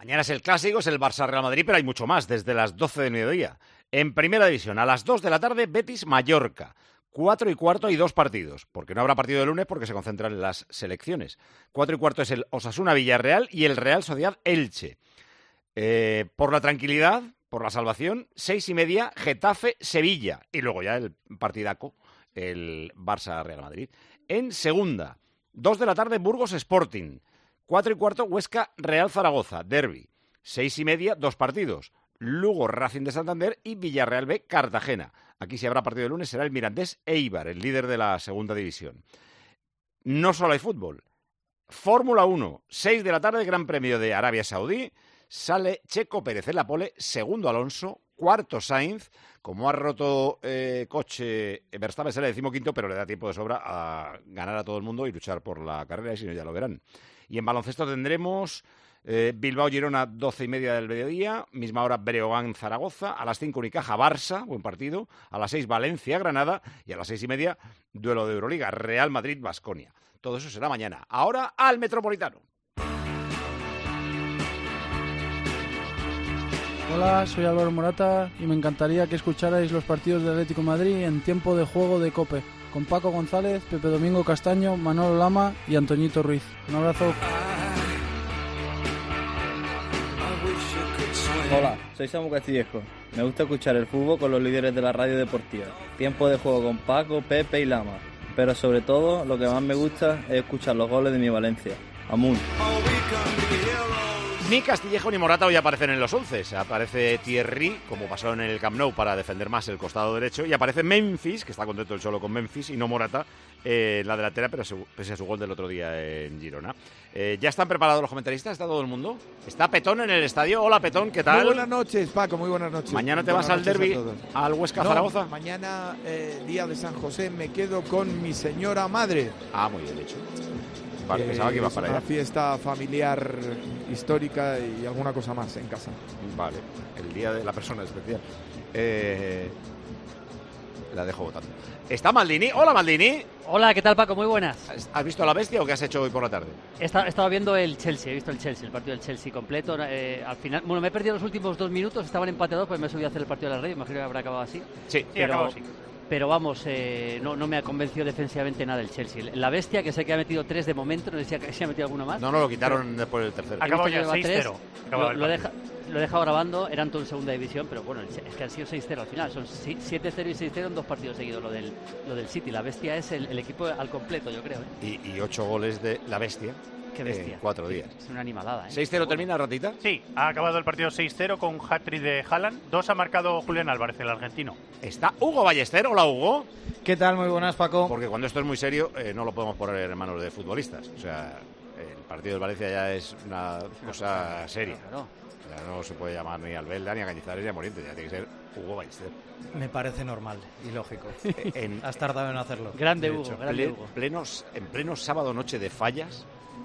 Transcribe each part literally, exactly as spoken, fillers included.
Mañana es el clásico, es el Barça-Real Madrid, pero hay mucho más, desde las doce del mediodía. En Primera División, a las dos de la tarde, Betis-Mallorca. Cuatro y cuarto hay dos partidos, porque no habrá partido de lunes porque se concentran en las selecciones. Cuatro y cuarto es el Osasuna-Villarreal y el Real Sociedad-Elche. Eh, por la tranquilidad, por la salvación, seis y media, Getafe-Sevilla. Y luego ya el partidaco, el Barça-Real Madrid. En segunda, dos de la tarde, Burgos-Sporting. Cuatro y cuarto, Huesca-Real Zaragoza, derbi. Seis y media, dos partidos. Lugo-Racing de Santander y Villarreal B, Cartagena. Aquí si habrá partido de lunes será el Mirandés Eibar, el líder de la segunda división. No solo hay fútbol. Fórmula uno, seis de la tarde, Gran Premio de Arabia Saudí. Sale Checo Pérez en la pole, segundo Alonso, cuarto Sainz. Como ha roto eh, coche, Verstappen será decimoquinto, pero le da tiempo de sobra a ganar a todo el mundo y luchar por la carrera, y si no ya lo verán. Y en baloncesto tendremos eh, Bilbao-Girona, doce y media del mediodía, misma hora Breogán-Zaragoza, a las cinco Unicaja-Barça, buen partido, a las seis Valencia-Granada y a las seis y media duelo de Euroliga, Real Madrid-Baskonia. Todo eso será mañana. Ahora al Metropolitano. Hola, soy Álvaro Morata y me encantaría que escucharais los partidos de Atlético de Madrid en tiempo de juego de COPE, con Paco González, Pepe Domingo Castaño, Manolo Lama y Antoñito Ruiz. Un abrazo. Hola, soy Samu Castillejo. Me gusta escuchar el fútbol con los líderes de la radio deportiva. Tiempo de juego con Paco, Pepe y Lama. Pero sobre todo, lo que más me gusta es escuchar los goles de mi Valencia. Amun. Ni Castillejo ni Morata hoy aparecen en los once. Aparece Thierry, como pasó en el Camp Nou, para defender más el costado derecho. Y aparece Memphis, que está contento el Cholo con Memphis, y no Morata en eh, la delantera, pero pese a su gol del otro día en Girona. Eh, ¿Ya están preparados los comentaristas? ¿Está todo el mundo? ¿Está Petón en el estadio? Hola, Petón, ¿qué tal? Muy buenas noches, Paco, muy buenas noches. ¿Mañana te buenas vas al derbi, al Huesca-Zaragoza? No, mañana, eh, día de San José, me quedo con mi señora madre. Ah, muy bien hecho. Vale, pensaba que iba para allá. Una fiesta familiar histórica y alguna cosa más en casa. Vale, el día de la persona especial. Eh, la dejo votando. ¿Está Maldini? Hola, Maldini. Hola, ¿qué tal, Paco? Muy buenas. ¿Has visto a la bestia o qué has hecho hoy por la tarde? He estado, he estado viendo el Chelsea, he visto el Chelsea, el partido del Chelsea completo. Eh, al final, bueno, me he perdido los últimos dos minutos, estaban empatados, pues me he subido a hacer el partido de la red, imagino que habrá acabado así. Sí, pero, acabó así. Pero vamos, eh, no, no me ha convencido defensivamente nada el Chelsea. La bestia, que sé que ha metido tres de momento, no sé si ha, si ha metido alguno más. No, no, lo quitaron pero, después del tercero. Acabó ya seis cero. Lo, lo, deja, lo he dejado grabando, eran todo en segunda división, pero bueno, es que han sido seis cero al final. Son siete cero y seis cero en dos partidos seguidos lo del, lo del City. La bestia es el, el equipo al completo, yo creo. ¿eh? Y, y ocho goles de la bestia. Qué bestia. En cuatro días. Es una animalada, ¿eh? ¿seis cero termina, Ratita? Sí, ha acabado el partido seis cero con un hat-trick de Haaland. Dos ha marcado Julián Álvarez, el argentino. Está Hugo Ballester. Hola, Hugo. ¿Qué tal? Muy buenas, Paco. Porque cuando esto es muy serio, eh, no lo podemos poner en manos de futbolistas. O sea, el partido del Valencia ya es una cosa seria. Claro. Ya no se puede llamar ni Albelda, ni a Cañizares, ni a Morientes. Ya tiene que ser Hugo Ballester. Me parece normal y lógico. En, Has tardado en hacerlo. Grande Hugo, grande ple, Hugo. Plenos, en pleno sábado noche de fallas,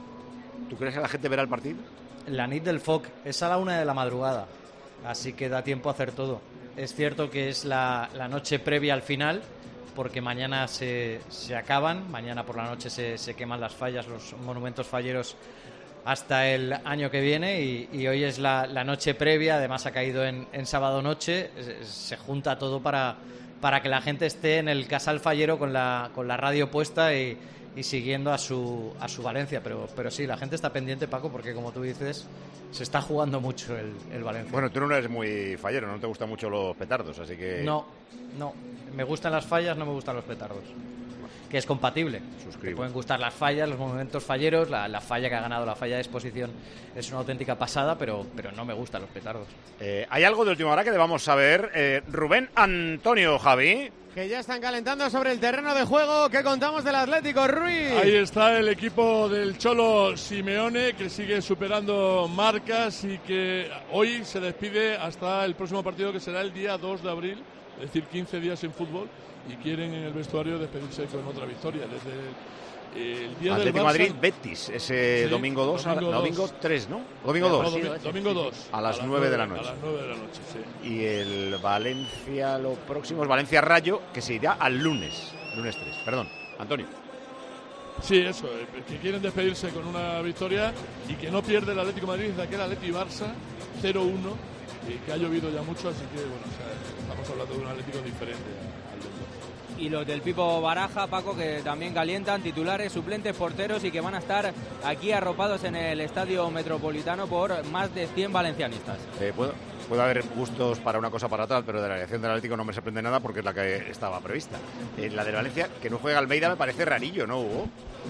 ¿tú crees que la gente verá el partido? La nit del Foc es a la una de la madrugada, así que da tiempo a hacer todo. Es cierto que es la, la noche previa al final, porque mañana se, se acaban, mañana por la noche se, se queman las fallas, los monumentos falleros hasta el año que viene y, y hoy es la, la noche previa, además ha caído en, en sábado noche, se junta todo para, para que la gente esté en el Casal Fallero con la, con la radio puesta y, y siguiendo a su, a su Valencia, pero, pero sí, la gente está pendiente, Paco, porque como tú dices, se está jugando mucho el, el Valencia. Bueno, tú no eres muy fallero, no te gustan mucho los petardos, así que... No, no, me gustan las fallas, no me gustan los petardos. Que es compatible. Suscribo. Te pueden gustar las fallas, los monumentos falleros, la, la falla que ha ganado, la falla de exposición es una auténtica pasada, pero, pero no me gustan los petardos. Eh, ¿Hay algo de última hora que debamos saber? Eh, Rubén Antonio, Javi. Que ya están calentando sobre el terreno de juego. ¿Qué contamos del Atlético, Ruiz? Ahí está el equipo del Cholo Simeone, que sigue superando marcas y que hoy se despide hasta el próximo partido, que será el día dos de abril, es decir, quince días sin fútbol, y quieren en el vestuario despedirse con otra victoria. Desde el día Atlético del Barça, Madrid-Betis, ese sí, domingo dos, domingo, a, domingo tres, ¿no? Domingo dos. No, domingo, domingo dos. A las nueve de la noche. A las nueve de la noche, sí. Y el Valencia, lo próximo es Valencia-Rayo, que se irá al lunes, lunes tres. Perdón, Antonio. Sí, eso, eh, que quieren despedirse con una victoria y que no pierde el Atlético de Madrid desde aquel Atleti Barça cero uno, eh, que ha llovido ya mucho, así que bueno, o sea, estamos hablando de un Atlético diferente al del otro. Y los del Pipo Baraja, Paco, que también calientan, titulares, suplentes, porteros y que van a estar aquí arropados en el Estadio Metropolitano por más de cien valencianistas. Eh, ¿puedo, puede haber gustos para una cosa para tal, pero de la elección del Atlético no me sorprende nada porque es la que estaba prevista. Eh, la de Valencia, que no juega Almeida, me parece rarillo, ¿no, Hugo?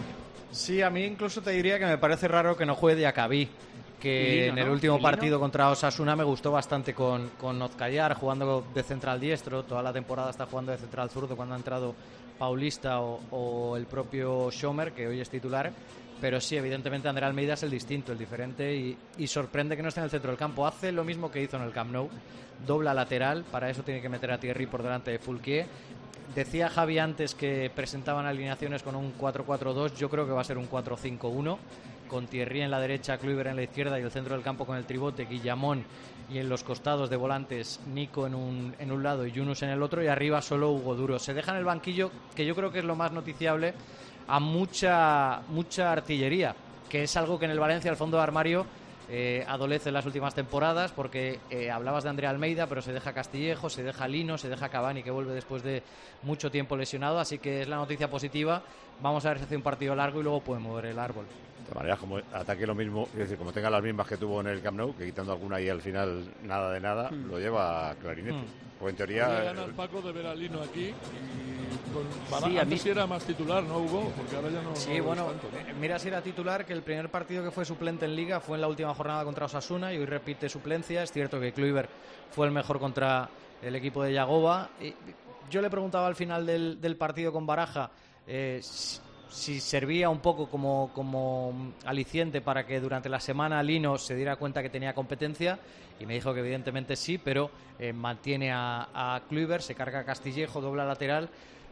Sí, a mí incluso te diría que me parece raro que no juegue Diacabí, que Lino, en el ¿no? último Lino. partido contra Osasuna me gustó bastante con, con Ozcayar, jugando de central diestro. Toda la temporada está jugando de central zurdo cuando ha entrado Paulista o, o el propio Schomer, que hoy es titular. Pero sí, evidentemente André Almeida es el distinto, el diferente, y, y sorprende que no esté en el centro del campo. Hace lo mismo que hizo en el Camp Nou, dobla lateral, para eso tiene que meter a Thierry por delante de Foulquier. Decía Javi antes que presentaban alineaciones con un cuatro cuatro dos, yo creo que va a ser un cuatro cinco uno, con Thierry en la derecha, Kluivert en la izquierda y el centro del campo con el tribote, Guillamón, y en los costados de volantes Nico en un, en un lado y Yunus en el otro, y arriba solo Hugo Duro. Se deja en el banquillo, que yo creo que es lo más noticiable, a mucha, mucha artillería, que es algo que en el Valencia, al fondo de armario, Eh, adolece en las últimas temporadas, porque eh, hablabas de André Almeida, pero se deja Castillejo, se deja Lino, se deja Cavani, que vuelve después de mucho tiempo lesionado, así que es la noticia positiva. Vamos a ver si hace un partido largo y luego puede mover el árbol. De todas maneras, como ataque lo mismo, es decir, como tenga las mismas que tuvo en el Camp Nou, que quitando alguna ahí al final nada de nada, mm. lo lleva a clarinete. Mm. Pues en teoría... Podría ganar Paco de ver a Lino aquí y con Bará, sí, antes mí... era más titular, ¿no, Hugo? Porque ahora ya no... Sí, no bueno, tanto, ¿no? Mira si era titular, que el primer partido que fue suplente en Liga fue en la última jornada contra Osasuna y hoy repite suplencia. Es cierto que Kluivert fue el mejor contra el equipo de Yagoba. Y yo le preguntaba al final del, del partido con Baraja eh, si, si servía un poco como, como aliciente para que durante la semana Lino se diera cuenta que tenía competencia, y me dijo que evidentemente sí, pero eh, mantiene a, a Kluivert, se carga a Castillejo, dobla lateral.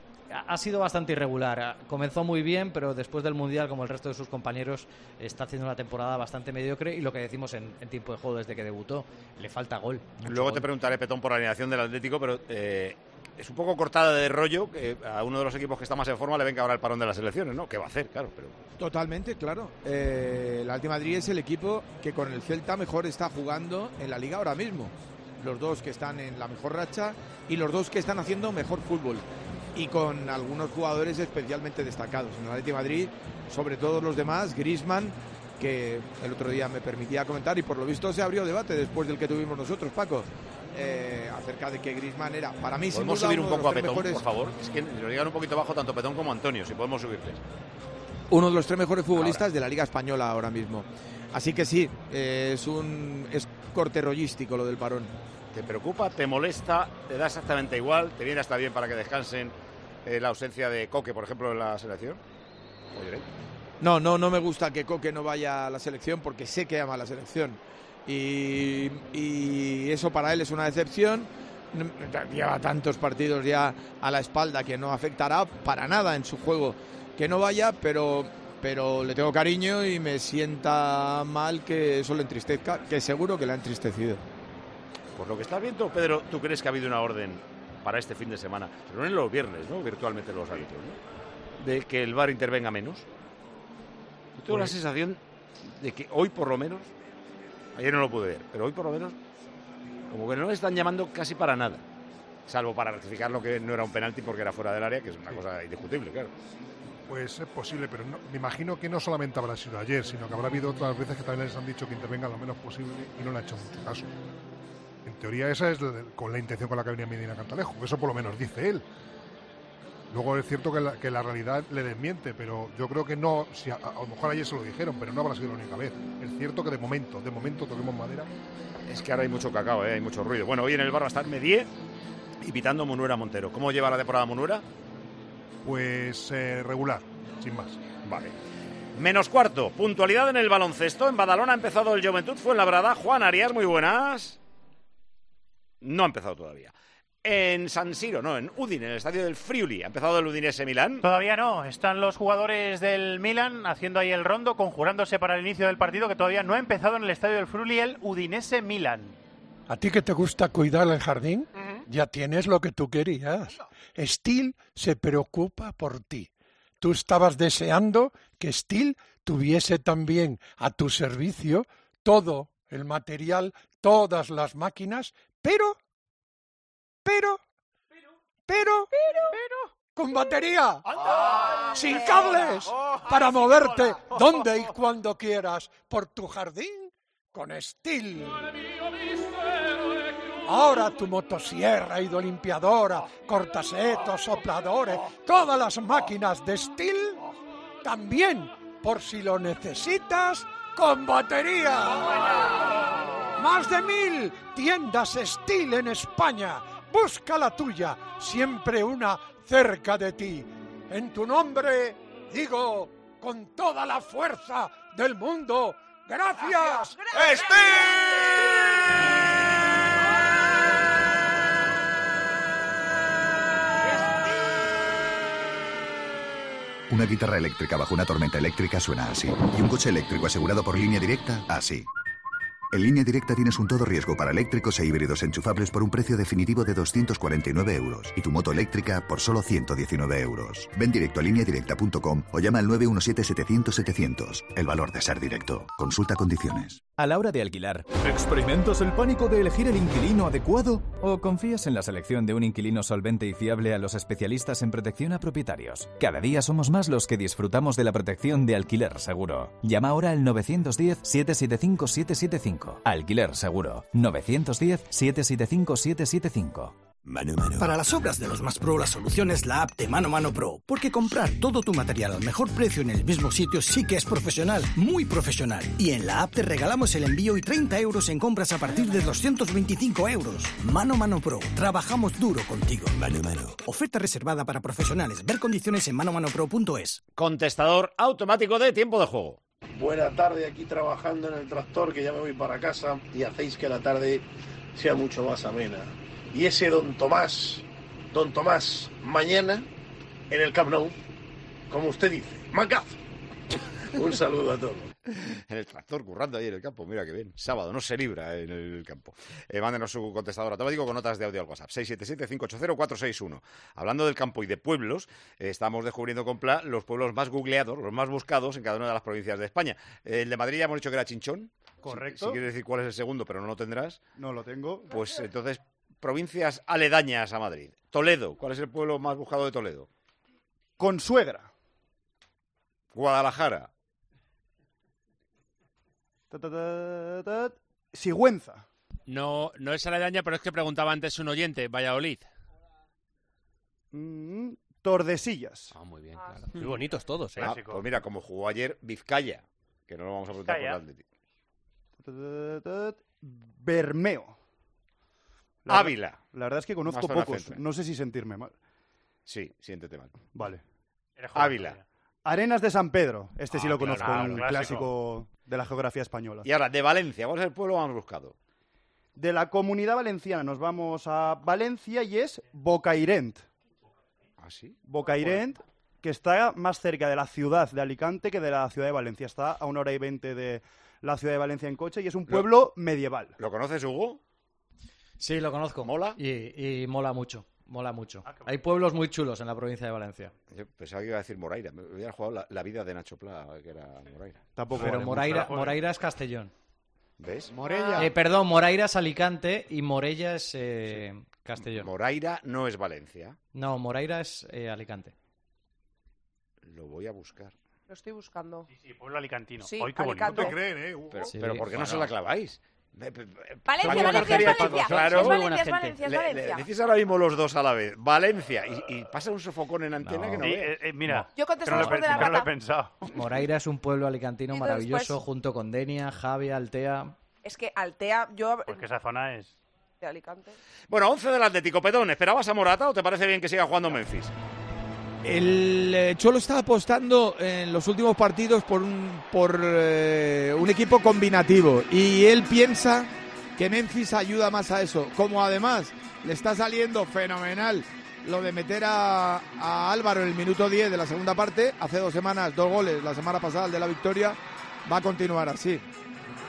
Ha sido bastante irregular. Comenzó muy bien, pero después del Mundial, como el resto de sus compañeros, está haciendo una temporada bastante mediocre, y lo que decimos en, en tiempo de juego desde que debutó, le falta gol. Luego gol. te preguntaré, Petón, por la alineación del Atlético, pero eh, es un poco cortada de rollo que a uno de los equipos que está más en forma le venga ahora el parón de las elecciones, ¿no? ¿Qué va a hacer? Claro, pero... Totalmente, claro. Eh, el Atlético de Madrid es el equipo que con el Celta mejor está jugando en la Liga ahora mismo. Los dos que están en la mejor racha y los dos que están haciendo mejor fútbol. Y con algunos jugadores especialmente destacados. En el Atlético de Madrid, sobre todo los demás, Griezmann, que el otro día me permitía comentar, y por lo visto se abrió debate después del que tuvimos nosotros, Paco, eh, acerca de que Griezmann era, para mí, sin duda, ¿podemos subir un uno de poco los a tres Petón, mejores... por favor? Es que nos llegan un poquito abajo tanto Petón como Antonio, si podemos subirles. Uno de los tres mejores futbolistas ahora. de la Liga Española ahora mismo. Así que sí, eh, es un es corte rollístico lo del parón. ¿Te preocupa? ¿Te molesta? ¿Te da exactamente igual? ¿Te viene hasta bien para que descansen eh, la ausencia de Coque, por ejemplo, en la selección? Oye, No, no, no me gusta que Coque no vaya a la selección, porque sé que ama la selección. Y, y eso para él es una decepción. Lleva tantos partidos ya a la espalda que no afectará para nada en su juego que no vaya, pero, pero le tengo cariño y me sienta mal que eso le entristezca, que seguro que le ha entristecido. Por lo que estás viendo, Pedro, ¿tú crees que ha habido una orden para este fin de semana? Se reúnen los viernes, ¿no? Virtualmente los árbitros, ¿no? De que el V A R intervenga menos. Yo tengo pues... la sensación de que hoy, por lo menos, ayer no lo pude ver, pero hoy, por lo menos, como que no le están llamando casi para nada. Salvo para rectificar lo que no era un penalti porque era fuera del área, que es una sí. cosa indiscutible, claro. Pues es posible, pero no, me imagino que no solamente habrá sido ayer, sino que habrá habido otras veces que también les han dicho que intervengan lo menos posible y no le han hecho mucho caso. En teoría esa es la, con la intención con la que venía Medina Cantalejo, eso por lo menos dice él. Luego es cierto que la, que la realidad le desmiente, pero yo creo que no, si a, a lo mejor ayer se lo dijeron, pero no habrá sido la única vez. Es cierto que de momento, de momento toquemos madera. Es que ahora hay mucho cacao, ¿eh? Hay mucho ruido. Bueno, hoy en el bar va a estar Medié y pitando Munuera Montero. ¿Cómo lleva la temporada Munuera? Pues eh, regular, sin más. Vale. Menos cuarto, puntualidad en el baloncesto. En Badalona ha empezado el Juventud Fuenlabrada. Juan Arias, muy buenas. No ha empezado todavía. En San Siro, no, en Udine, en el estadio del Friuli. ¿Ha empezado el Udinese Milán? Todavía no. Están los jugadores del Milán haciendo ahí el rondo, conjurándose para el inicio del partido, que todavía no ha empezado en el estadio del Friuli el Udinese Milán. ¿A ti que te gusta cuidar el jardín? Uh-huh. Ya tienes lo que tú querías. No. Steel se preocupa por ti. tú estabas deseando que Steel tuviese también a tu servicio todo el material, todas las máquinas, pero, pero, pero, pero, con batería, ¡anda! Sin cables, oh, para moverte oh, donde y cuando quieras por tu jardín con Steel. Ahora tu motosierra, hidrolimpiadora, cortasetos, sopladores, todas las máquinas de Steel, también, por si lo necesitas, con batería. Más de mil tiendas Steel en España. Busca la tuya, siempre una cerca de ti. En tu nombre, digo, con toda la fuerza del mundo, ¡gracias, Steel! Una guitarra eléctrica bajo una tormenta eléctrica suena así. Y un coche eléctrico asegurado por Línea Directa, así. En Línea Directa tienes un todo riesgo para eléctricos e híbridos enchufables por un precio definitivo de doscientos cuarenta y nueve euros. Y tu moto eléctrica por solo ciento diecinueve euros. Ven directo a línea directa punto com o llama al nueve uno siete setecientos setecientos. El valor de ser directo. Consulta condiciones. A la hora de alquilar, ¿experimentas el pánico de elegir el inquilino adecuado? ¿O confías en la selección de un inquilino solvente y fiable a los especialistas en protección a propietarios? Cada día somos más los que disfrutamos de la protección de Alquiler Seguro. Llama ahora al nueve uno cero, siete siete cinco, siete siete cinco. Alquiler Seguro. nueve uno cero, siete siete cinco, siete siete cinco. Mano Mano. Para las obras de los más pro, la solución es la app de Mano Mano Pro. Porque comprar todo tu material al mejor precio en el mismo sitio sí que es profesional, muy profesional. Y en la app te regalamos el envío y treinta euros en compras a partir de doscientos veinticinco euros. Mano Mano Pro. Trabajamos duro contigo. Mano Mano. Oferta reservada para profesionales. Ver condiciones en mano mano pro punto es. Contestador automático de tiempo de juego. Buena tarde, aquí trabajando en el tractor, que ya me voy para casa y hacéis que la tarde sea mucho más amena. Y ese don Tomás, don Tomás, mañana en el Camp Nou, como usted dice, ¡mancazo! Un saludo a todos. En el tractor, currando ahí en el campo, mira que bien. Sábado, no se libra en el campo. Eh, mándenos su contestador automático con notas de audio al WhatsApp, seis siete siete, cinco ocho cero, cuatro seis uno. Hablando del campo y de pueblos, eh, estamos descubriendo con Pla los pueblos más googleados, los más buscados en cada una de las provincias de España. Eh, el de Madrid ya hemos dicho que era Chinchón. Correcto. Si, si quieres decir cuál es el segundo, pero no lo tendrás. No lo tengo. Pues entonces, provincias aledañas a Madrid. Toledo, ¿cuál es el pueblo más buscado de Toledo? Consuegra. Guadalajara. Ta, ta, ta, ta. Sigüenza. No, no es aledaña, pero es que preguntaba antes un oyente. Valladolid. Mm, Tordesillas. Ah, muy bien, claro. Muy bonitos todos, ¿eh? Ah, pues mira, como jugó ayer Vizcaya, que no lo vamos a preguntar por el Atlético. Ta, ta, ta, ta. Bermeo. La Ávila. Verdad, la verdad es que conozco pocos. Centro. No sé si sentirme mal. Sí, siéntete mal. Vale. Ávila. Arenas de San Pedro. Este ah, sí lo claro, conozco, claro, un clásico. clásico de la geografía española. Y ahora, de Valencia, ¿cuál es el pueblo más buscado? De la Comunidad Valenciana nos vamos a Valencia y es Bocairent. ¿Ah, sí? Bocairent, que está más cerca de la ciudad de Alicante que de la ciudad de Valencia. Está a una hora y veinte de la ciudad de Valencia en coche y es un pueblo ¿Lo, medieval. ¿Lo conoces, Hugo? Sí, lo conozco. ¿Mola? Y, y mola mucho. Mola mucho. Ah, Hay pueblos muy chulos en la provincia de Valencia. Yo pensaba que iba a decir Moraira. Me hubiera jugado la, la vida de Nacho Pla, que era Moraira. Tampoco. Pero Moraira, Moraira es Castellón. ¿Ves? Morella. Eh, perdón, Moraira es Alicante y Morella es eh, sí. Castellón. Moraira no es Valencia. No, Moraira es eh, Alicante. Lo voy a buscar. Lo estoy buscando. Sí, sí, pueblo alicantino. Sí, Hoy, qué Alicante. Bonito. No te creen, ¿eh? Hugo? Pero, sí, pero ¿por qué no se la claváis? Valencia, Valencia, Valencia, es Valencia. Claro. Es Valencia, es Valencia, es Valencia. Le, le decís ahora mismo los dos a la vez. Valencia. Y, y pasa un sofocón en antena no. que no sí, ve. Eh, eh, mira, yo contesto después no de la no rata. lo he pensado. Moraira es un pueblo alicantino maravilloso después... junto con Denia, Javia, Altea. Es que Altea, yo... Porque esa zona es... de Alicante. Bueno, once del Atlético. Pedón, ¿esperabas a Morata o te parece bien que siga jugando Memphis? El eh, Cholo está apostando en los últimos partidos por un, por, eh, un equipo combinativo y él piensa que Memphis ayuda más a eso. Como además le está saliendo fenomenal lo de meter a, a Álvaro en el minuto diez de la segunda parte, hace dos semanas, dos goles, la semana pasada el de la victoria, va a continuar así.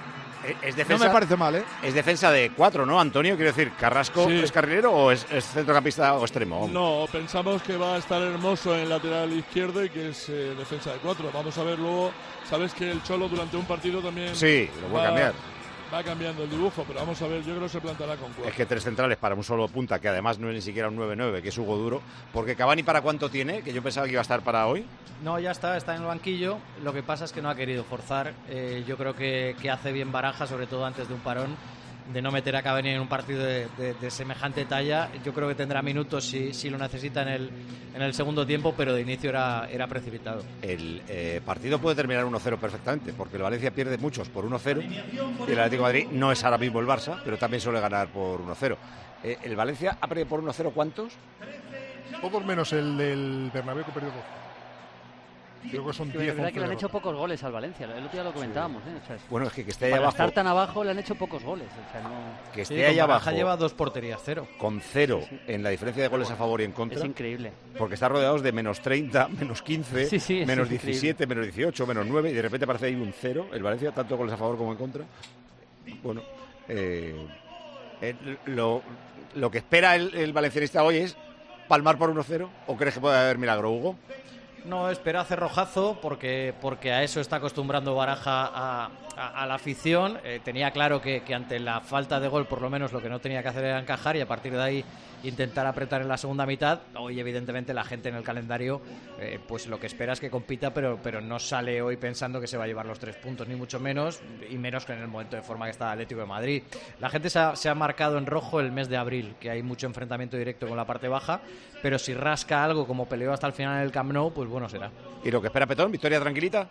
Es defensa, no me parece mal, ¿eh? Es defensa de cuatro, ¿no, Antonio? Quiero decir, ¿Carrasco Sí. es carrilero o es, es centrocampista o extremo? No, pensamos que va a estar Hermoso en lateral izquierdo y que es eh, defensa de cuatro. Vamos a ver luego. Sabes que el Cholo durante un partido también. Sí, lo puede va, cambiar. Va cambiando el dibujo, pero vamos a ver. Yo creo que se plantará con cuatro. Es que tres centrales para un solo punta, que además no es ni siquiera un nueve nueve, que es Hugo Duro. Porque Cavani, ¿para cuánto tiene? Que yo pensaba que iba a estar para hoy. No, ya está, está en el banquillo. Lo que pasa es que no ha querido forzar. Eh, yo creo que, que hace bien Baraja, sobre todo antes de un parón, de no meter a Cavani en un partido de, de, de semejante talla. Yo creo que tendrá minutos si, si lo necesita en el, en el segundo tiempo, pero de inicio era, era precipitado. El eh, partido puede terminar uno cero perfectamente, porque el Valencia pierde muchos por uno cero y el Atlético de Madrid no es ahora mismo el Barça, pero también suele ganar por uno cero. Eh, ¿El Valencia ha perdido por uno cero cuántos? Todos menos el del Bernabéu, que perdió dos. Creo que son Es diez. verdad que le han hecho pocos goles al Valencia. El otro día lo comentábamos. ¿eh? O sea, es- Bueno, es que, que esté ahí para abajo, estar tan abajo le han hecho pocos goles. O sea, no... que esté Sí, ahí con Baraja abajo lleva dos porterías, cero. con cero en la diferencia de goles a favor y en contra. Es increíble. Porque está rodeados de menos treinta, menos quince, Sí, sí, es menos increíble. diecisiete, menos dieciocho, menos nueve, y de repente aparece ahí un cero, el Valencia, tanto goles a favor como en contra. Bueno, eh, eh, lo, lo que espera el, el valencianista hoy es palmar por uno cero, ¿o crees que puede haber milagro, Hugo? No, espera cerrojazo porque, porque a eso está acostumbrando Baraja a, a, a la afición. Eh, tenía claro que, que ante la falta de gol, por lo menos, lo que no tenía que hacer era encajar y a partir de ahí intentar apretar en la segunda mitad. Hoy, evidentemente, la gente en el calendario, eh, pues lo que espera es que compita, pero, pero no sale hoy pensando que se va a llevar los tres puntos, ni mucho menos, y menos que en el momento de forma que está el Atlético de Madrid. La gente se ha, se ha marcado en rojo el mes de abril, que hay mucho enfrentamiento directo con la parte baja, pero si rasca algo como peleó hasta el final en el Camp Nou, pues bueno será. ¿Y lo que espera Petón? ¿Victoria tranquilita?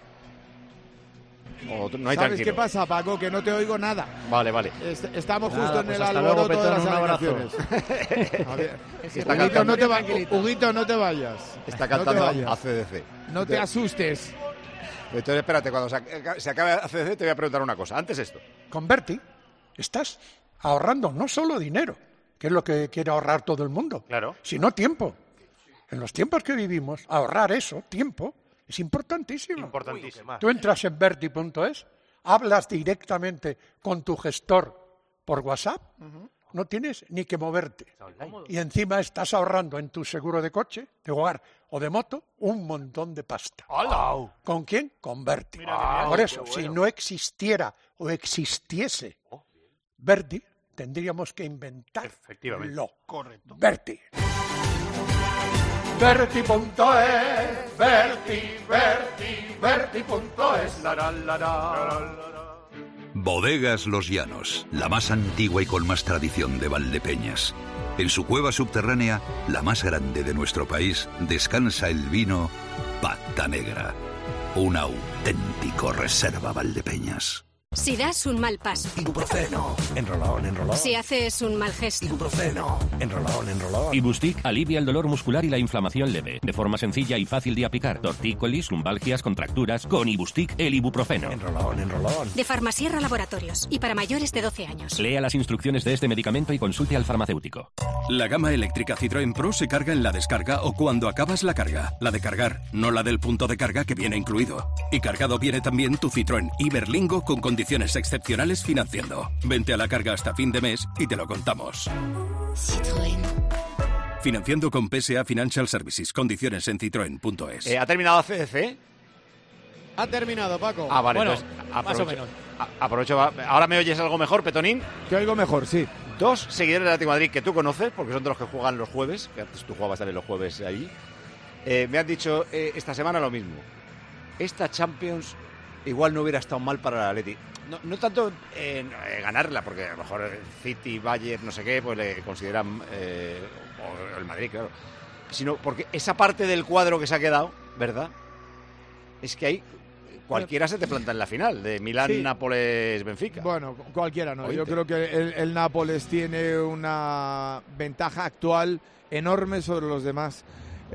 ¿O no hay ¿Sabes tranquilo? qué pasa, Paco? Que no te oigo nada. Vale, vale. Est- Estamos Nada, justo en pues el hasta luego, alboroto de Petón, las un abrazo. alegaciones. A ver, Está Huguito, cantando- no te va- Huguito, no te vayas. Está No te cantando vayas. A C D C. No te asustes. Entonces, espérate, cuando se, ac- se acabe A C D C te voy a preguntar una cosa. Antes esto. Con Berti estás ahorrando no solo dinero, que es lo que quiere ahorrar todo el mundo, Claro. sino tiempo. En los tiempos que vivimos, ahorrar eso, tiempo, es importantísimo. Importantísimo. Tú entras en Berti punto es, hablas directamente con tu gestor por WhatsApp, no tienes ni que moverte. Y encima estás ahorrando en tu seguro de coche, de hogar o de moto un montón de pasta. ¡Hala! ¿Con quién? Con Berti. Mira qué bien, Por qué eso, bueno. si no existiera o existiese Berti, tendríamos que inventar Efectivamente. lo. Correcto. Berti. Berti punto es, Berti, Berti, Berti punto es. La, la, la, la. Bodegas Los Llanos, la más antigua y con más tradición de Valdepeñas. En su cueva subterránea, la más grande de nuestro país, descansa el vino Pata Negra, un auténtico reserva Valdepeñas. Si das un mal paso. Ibuprofeno. Enrolón, enrolón. Si haces un mal gesto. Ibuprofeno. Enrolón, enrolón. Ibustic alivia el dolor muscular y la inflamación leve, de forma sencilla y fácil de aplicar. Tortícolis, lumbalgias, contracturas, con Ibustic el ibuprofeno. Enrolón, enrolón. De Farmasierra Laboratorios. Y para mayores de doce años. Lea las instrucciones de este medicamento y consulte al farmacéutico. La gama eléctrica Citroën Pro se carga en la descarga o cuando acabas la carga. La de cargar, no la del punto de carga que viene incluido. Y cargado viene también tu Citroën Iberlingo con condiciones excepcionales financiando. Vente a la carga hasta fin de mes y te lo contamos. Citroën. Financiando con P S A Financial Services. Condiciones en citroen punto es. Eh, ¿Ha terminado A C D C? Ha terminado, Paco. Ah, vale, Bueno, entonces más aprovecho, o menos. a- aprovecho, va- ¿ahora me oyes algo mejor, Petonín? Te oigo mejor, sí. Dos seguidores del Atlético de Madrid que tú conoces, porque son de los que juegan los jueves, que antes tú jugabas también los jueves ahí, eh, me han dicho eh, esta semana lo mismo. Esta Champions igual no hubiera estado mal para el Atleti. No, no tanto eh, ganarla, porque a lo mejor City, Bayern, no sé qué, pues le consideran, eh, o el Madrid, claro, sino porque esa parte del cuadro que se ha quedado, ¿verdad? Es que ahí cualquiera se te planta en la final, de Milán, Sí. Nápoles, Benfica. Bueno, cualquiera no. Yo Oíste. creo que el, el Nápoles tiene una ventaja actual enorme sobre los demás.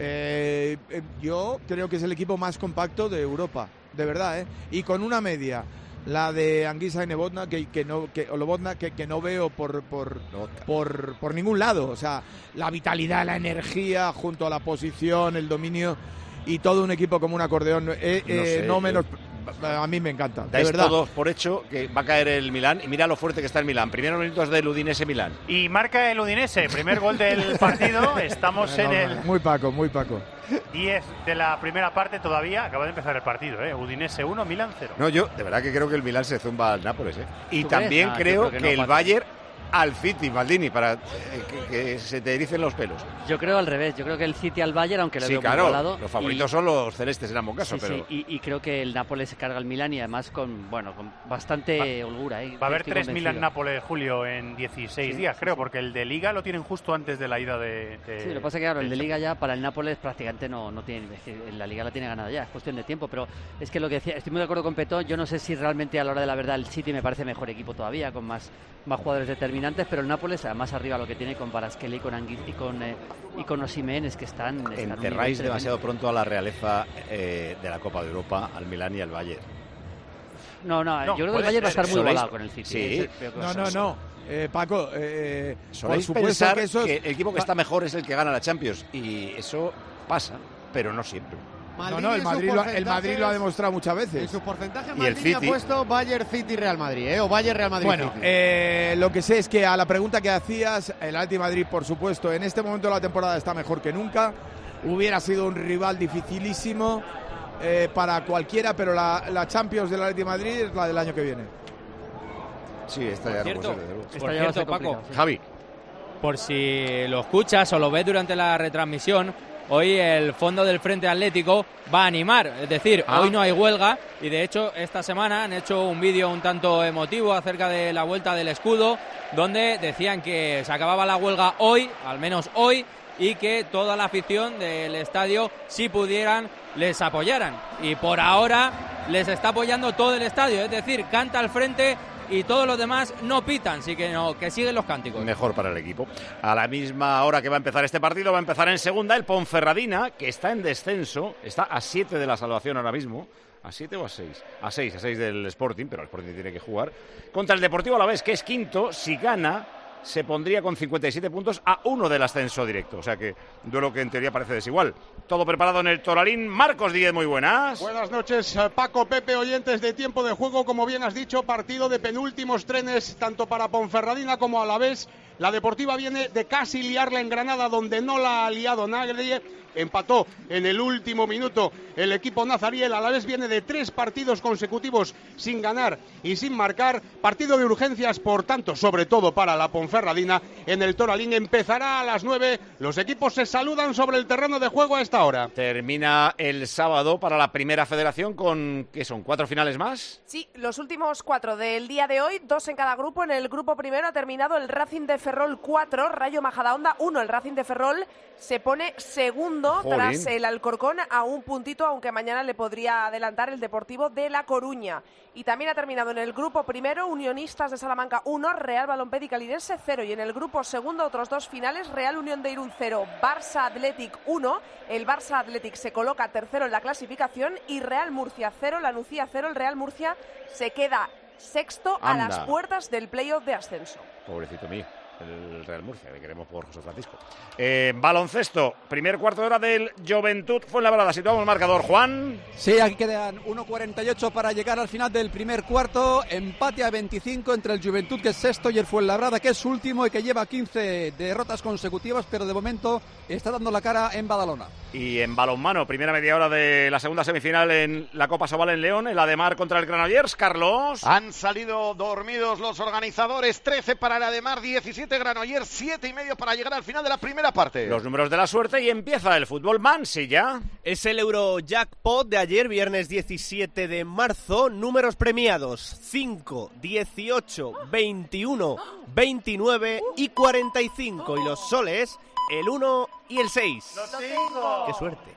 Eh, eh, yo creo que es el equipo más compacto de Europa, de verdad, ¿eh? Y con una media, la de Anguissa y Nebotna, que, que no, que, o Lobotna, que, que no veo por, por, por, por ningún lado. O sea, la vitalidad, la energía, junto a la posición, el dominio y todo un equipo como un acordeón. Eh, No eh, sé, no yo- menos. a mí me encanta, de Dais verdad. todos por hecho que va a caer el Milán y mira lo fuerte que está el Milán. Primeros minutos del Udinese Milán. Y marca el Udinese, primer gol del partido. Estamos en el Muy Paco, muy Paco. diez de la primera parte todavía. Acaba de empezar el partido, ¿eh? Udinese uno, Milán cero. No, yo de verdad que creo que el Milán se zumba al Nápoles, ¿eh? Y ¿Tú también crees? Nah, creo, yo creo que que, no, el Paco. Bayern al City, Maldini, para eh, que, que se te ericen los pelos. Yo creo al revés. Yo creo que el City al Bayern, aunque lo Sí, veo claro, muy igualado. los favoritos y- son los celestes en ambos casos, Sí, pero... sí, y, y creo que el Nápoles se carga al Milán y además con, bueno, con bastante holgura. ¿eh? Va a haber Estoy tres convencido. Milan-Nápoles, Julio, en dieciséis Sí, días, sí, creo, sí. porque el de Liga lo tienen justo antes de la ida de... de- Sí, lo que pasa es que claro, el de Liga ya para el Nápoles prácticamente no, no tiene, es que la Liga la tiene ganada ya, es cuestión de tiempo, pero es que lo que decía, estoy muy de acuerdo con Petón, yo no sé si realmente a la hora de la verdad el City me parece mejor equipo todavía, con más, más jugadores determinantes, pero el Nápoles, además arriba lo que tiene con Kvaratskhelia y con Anguiz y con, eh, y con Osimhen es que están... están a un nivel Enterráis tremendo. demasiado pronto a la realeza eh, de la Copa de Europa, al Milán y al Bayern. No, no, No, yo creo que el puede Bayern va a ser. estar muy Soléis- igualado con el City. Sí. ¿eh? Creo que va a No, ser- no, no. Eh, Paco, eh, por Soléis supuesto pensar que eso es- que el equipo que está mejor es el que gana la Champions, y eso pasa, pero no siempre. No, no, el Madrid, lo, el Madrid lo ha demostrado muchas veces. En sus porcentajes, Y el Maldini ha City. puesto Bayern City Real Madrid, ¿eh? O Bayern Real Madrid Bueno, City. eh, lo que sé es que a la pregunta que hacías, el Atleti Madrid, por supuesto, en este momento de la temporada está mejor que nunca. Hubiera sido un rival dificilísimo eh, para cualquiera, pero la, la Champions del Atleti Madrid es la del año que viene. Sí, esta ya no puede ser, desde luego. Esta Por ya va a ser cierto, Paco, complicado, sí. Javi. por si lo escuchas o lo ves durante la retransmisión, hoy el Fondo del Frente Atlético va a animar, es decir, Ah. hoy no hay huelga y de hecho esta semana han hecho un vídeo un tanto emotivo acerca de la vuelta del escudo, donde decían que se acababa la huelga hoy, al menos hoy, y que toda la afición del estadio, si pudieran, les apoyaran. Y por ahora les está apoyando todo el estadio, es decir, canta al frente y todos los demás no pitan, así que no, que siguen los cánticos. Mejor para el equipo. A la misma hora que va a empezar este partido, va a empezar en segunda el Ponferradina, que está en descenso, está a siete de la salvación ahora mismo. ¿A siete o a seis? A seis, a seis del Sporting, pero el Sporting tiene que jugar. Contra el Deportivo Alavés, que es quinto, si gana, se pondría con cincuenta y siete puntos a uno del ascenso directo. O sea que duelo que en teoría parece desigual. Todo preparado en el Toralín. Marcos Díez, muy buenas. Buenas noches, eh, Paco, Pepe, oyentes de Tiempo de Juego. Como bien has dicho, partido de penúltimos trenes, tanto para Ponferradina como Alavés. La Deportiva viene de casi liarla en Granada, donde no la ha liado nadie. Empató en el último minuto el equipo nazarí. El Alavés viene de tres partidos consecutivos sin ganar y sin marcar. Partido de urgencias, por tanto, sobre todo para la Ponferradina. En el Toralín empezará a las nueve. Los equipos se saludan sobre el terreno de juego a esta hora. Termina el sábado para la Primera Federación con, ¿qué son? ¿Cuatro finales más? Sí, los últimos cuatro del día de hoy, dos en cada grupo. En el grupo primero ha terminado el Racing de Ferrol cuatro, Rayo Majadahonda uno. El Racing de Ferrol se pone segundo Jolín. tras el Alcorcón a un puntito, aunque mañana le podría adelantar el Deportivo de La Coruña. Y también ha terminado en el grupo primero Unionistas de Salamanca uno, Real Balompédica Calidense cero. Y en el grupo segundo otros dos finales, Real Unión de Irún cero, Barça Athletic uno. El Barça Athletic se coloca tercero en la clasificación y Real Murcia cero, La Nucía cero. El Real Murcia se queda sexto a Anda. las puertas del playoff de ascenso. Pobrecito mío, el Real Murcia, que queremos por José Francisco. Eh, baloncesto, primer cuarto de hora del Juventud Fuenlabrada. Situamos el marcador, Juan. Sí, aquí quedan uno cuarenta y ocho para llegar al final del primer cuarto. Empate a veinticinco entre el Juventud, que es sexto, y el Fuenlabrada, que es último y que lleva quince derrotas consecutivas, pero de momento está dando la cara en Badalona. Y en balonmano, primera media hora de la segunda semifinal en la Copa Sobal en León, el Ademar contra el Granollers. Carlos. Han salido dormidos los organizadores. trece para el Ademar, diecisiete Granollers, siete y medio para llegar al final de la primera parte. Los números de la suerte y empieza el fútbol Mansilla. Es el Eurojackpot de ayer, viernes diecisiete de marzo. Números premiados: cinco, dieciocho, veintiuno, veintinueve y cuarenta y cinco. Y los soles, el uno y el seis. ¡Lo tengo! ¡Qué suerte!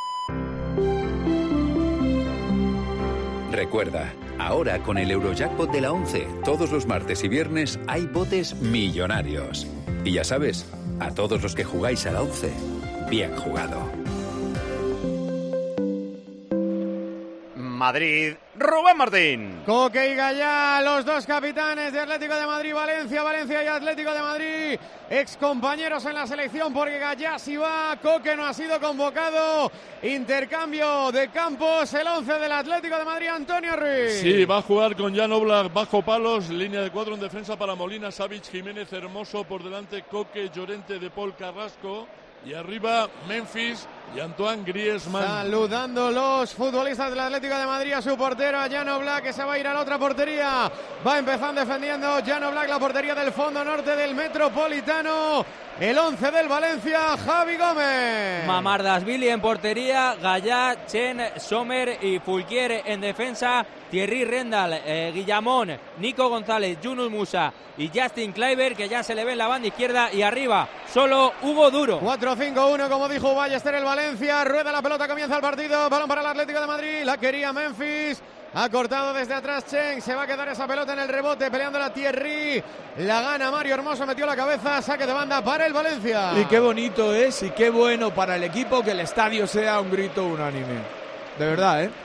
Recuerda, ahora con el Eurojackpot de la once, todos los martes y viernes hay botes millonarios. Y ya sabes, a todos los que jugáis a la once, bien jugado. Madrid, Rubén Martín. Coque y Gallá, los dos capitanes de Atlético de Madrid, Valencia, Valencia y Atlético de Madrid, ex compañeros en la selección porque Gallá sí va, Coque no ha sido convocado. Intercambio de campos, el once del Atlético de Madrid, Antonio Ruiz. Sí, va a jugar con Jan Oblak bajo palos, línea de cuatro en defensa para Molina, Savic, Jiménez, Hermoso, por delante Coque, Llorente, De Paul, Carrasco. Y arriba Memphis y Antoine Griezmann. Saludando los futbolistas del Atlético de Madrid a su portero, a Jan Oblak, que se va a ir a la otra portería. Va empezando defendiendo Jan Oblak la portería del fondo norte del Metropolitano. El once del Valencia, Javi Gómez. Mamardashvili en portería, Gallá, Chen, Sommer y Fulquier en defensa. Thierry Rendal, eh, Guillamón, Nico González, Yunus Musa y Justin Kluivert, que ya se le ve en la banda izquierda, y arriba solo Hugo Duro. cuatro cinco uno, como dijo Ballester, el Valencia. Rueda la pelota, comienza el partido. Balón para el Atlético de Madrid. La quería Memphis. Ha cortado desde atrás Chen. Se va a quedar esa pelota en el rebote. Peleando la Thierry. La gana Mario Hermoso. Metió la cabeza. Saque de banda para el Valencia. Y qué bonito es y qué bueno para el equipo que el estadio sea un grito unánime. De verdad, ¿eh?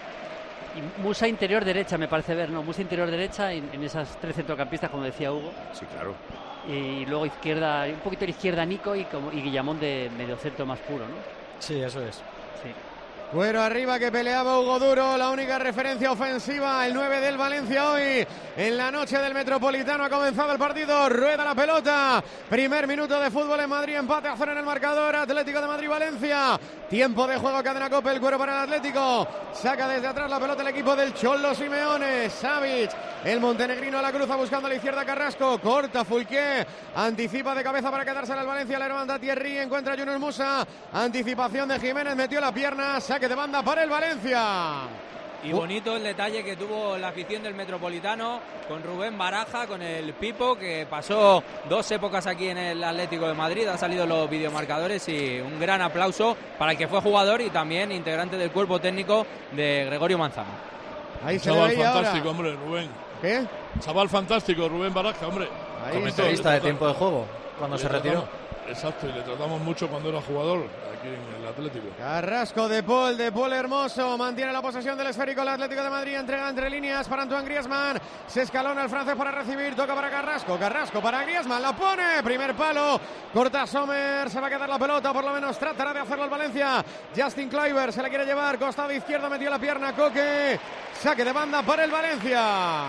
Y Musa interior derecha, me parece ver, ¿no? Musa interior derecha en, en esas tres centrocampistas, como decía Hugo. Sí, claro. Y luego izquierda, un poquito a la izquierda Nico y, como, y Guillamón de medio centro más puro, ¿no? Sí, eso es. Sí. Cuero arriba que peleaba Hugo Duro, la única referencia ofensiva, el nueve del Valencia hoy. En la noche del Metropolitano ha comenzado el partido, rueda la pelota. Primer minuto de fútbol en Madrid, empate a cero en el marcador, Atlético de Madrid-Valencia. Tiempo de juego, cadena Cope, el Cuero para el Atlético. Saca desde atrás la pelota el equipo del Cholo Simeone. Savic, el montenegrino a la cruza buscando a la izquierda Carrasco. Corta Fulquier, anticipa de cabeza para quedarse en el Valencia, la levanta Thierry, encuentra a Yunus Musa. Anticipación de Jiménez, metió la pierna, saque de banda para el Valencia. Y bonito el detalle que tuvo la afición del Metropolitano con Rubén Baraja, con el Pipo, que pasó dos épocas aquí en el Atlético de Madrid. Han salido los videomarcadores y un gran aplauso para el que fue jugador y también integrante del cuerpo técnico de Gregorio Manzano. Ahí se Chaval le veía fantástico, ahora. hombre, Rubén. ¿Qué? Chaval fantástico, Rubén Baraja, hombre. Comentarista de tiempo de juego, cuando Le se retiró. tratamos- Exacto, y le tratamos mucho cuando era jugador aquí en el Atlético. Carrasco, De Paul, De Paul Hermoso, mantiene la posesión del esférico el Atlético de Madrid, entrega entre líneas para Antoine Griezmann, se escalona el francés para recibir, toca para Carrasco, Carrasco para Griezmann, la pone, primer palo, corta Sommer, se va a quedar la pelota, por lo menos tratará de hacerlo el Valencia, Justin Kluivert se la quiere llevar, costado izquierdo, metió la pierna Coque, saque de banda para el Valencia.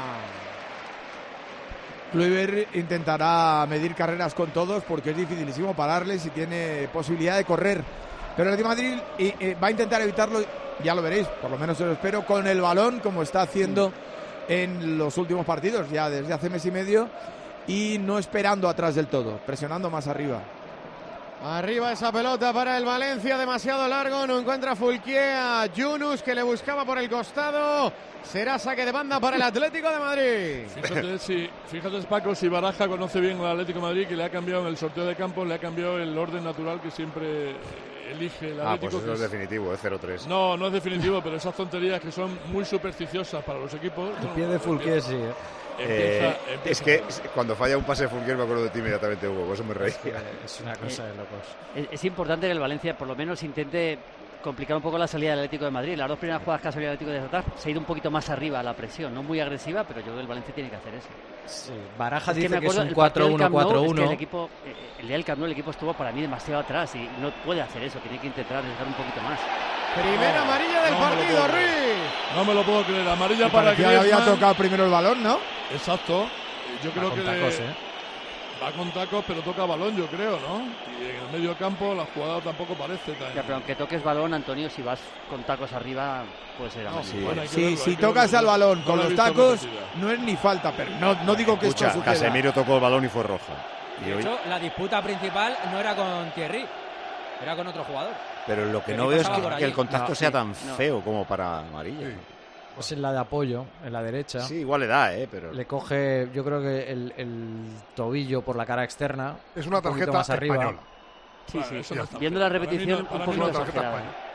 Kluivert intentará medir carreras con todos porque es dificilísimo pararles y tiene posibilidad de correr. Pero el Atlético de Madrid y, eh, va a intentar evitarlo, ya lo veréis, por lo menos se lo espero, con el balón, como está haciendo en los últimos partidos, ya desde hace mes y medio, y no esperando atrás del todo, presionando más arriba. Arriba esa pelota para el Valencia, demasiado largo, no encuentra Fulquier a Yunus que le buscaba por el costado, será saque de banda para el Atlético de Madrid. Fíjate, si, fíjate Paco, si Baraja conoce bien al Atlético de Madrid, que le ha cambiado en el sorteo de campo, le ha cambiado el orden natural que siempre elige el Ah, Atlético. pues eso que es definitivo, es cero tres. No, no es definitivo, pero esas tonterías que son muy supersticiosas para los equipos. El pie de Fulquier, sí. ¿eh? Eh, Empieza- empieza es que todo. cuando falla un pase de Fulquier me acuerdo de ti inmediatamente, Hugo, por eso me reía. Es una cosa de locos. Es, es importante que el Valencia por lo menos intente complicar un poco la salida del Atlético de Madrid. Las dos primeras jugadas que ha salido el Atlético de atrás se ha ido un poquito más arriba a la presión, no muy agresiva, pero yo creo que el Valencia tiene que hacer eso. Sí, Baraja Es dice me que es acuerdo, un el cuatro partido del uno Camp Nou, cuatro es que uno. el equipo, eh, el día del Camp Nou el equipo estuvo para mí demasiado atrás y no puede hacer eso, tiene que intentar dejar un poquito más. Primera No, amarilla del no me lo partido, puedo creer. Ruiz. No me lo puedo creer. Amarilla Y para parecía que Griezmann. había tocado primero el balón, ¿no? Exacto. Yo Va creo con que tacos, le- ¿eh? va con tacos, pero toca balón, yo creo, ¿no? Y en el medio campo la jugada tampoco parece tan... Ya, pero aunque toques balón, Antonio, si vas con tacos arriba, puede ser amarilla. sí. Bueno, hay que Si, verlo, si hay que tocas verlo. al balón No con lo he los visto tacos, repetida. no es ni falta, pero no, no digo que Escucha, esto suceda. Casemiro tocó el balón y fue roja. Y De hoy- hecho, la disputa principal no era con Thierry, era con otro jugador. pero lo que Thierry no veo es pasaba que, por que allí. el contacto No, sea sí, tan no. feo como para amarilla. Es en la de apoyo, en la derecha. Sí, igual le da, ¿eh? Pero... Le coge, yo creo que el, el tobillo por la cara externa. Es una un poquito tarjeta más arriba. española. Sí, Bueno, sí, eso no está viendo feo. la Para mí repetición no- para un mí poquito no es tarjeta exagerada. española.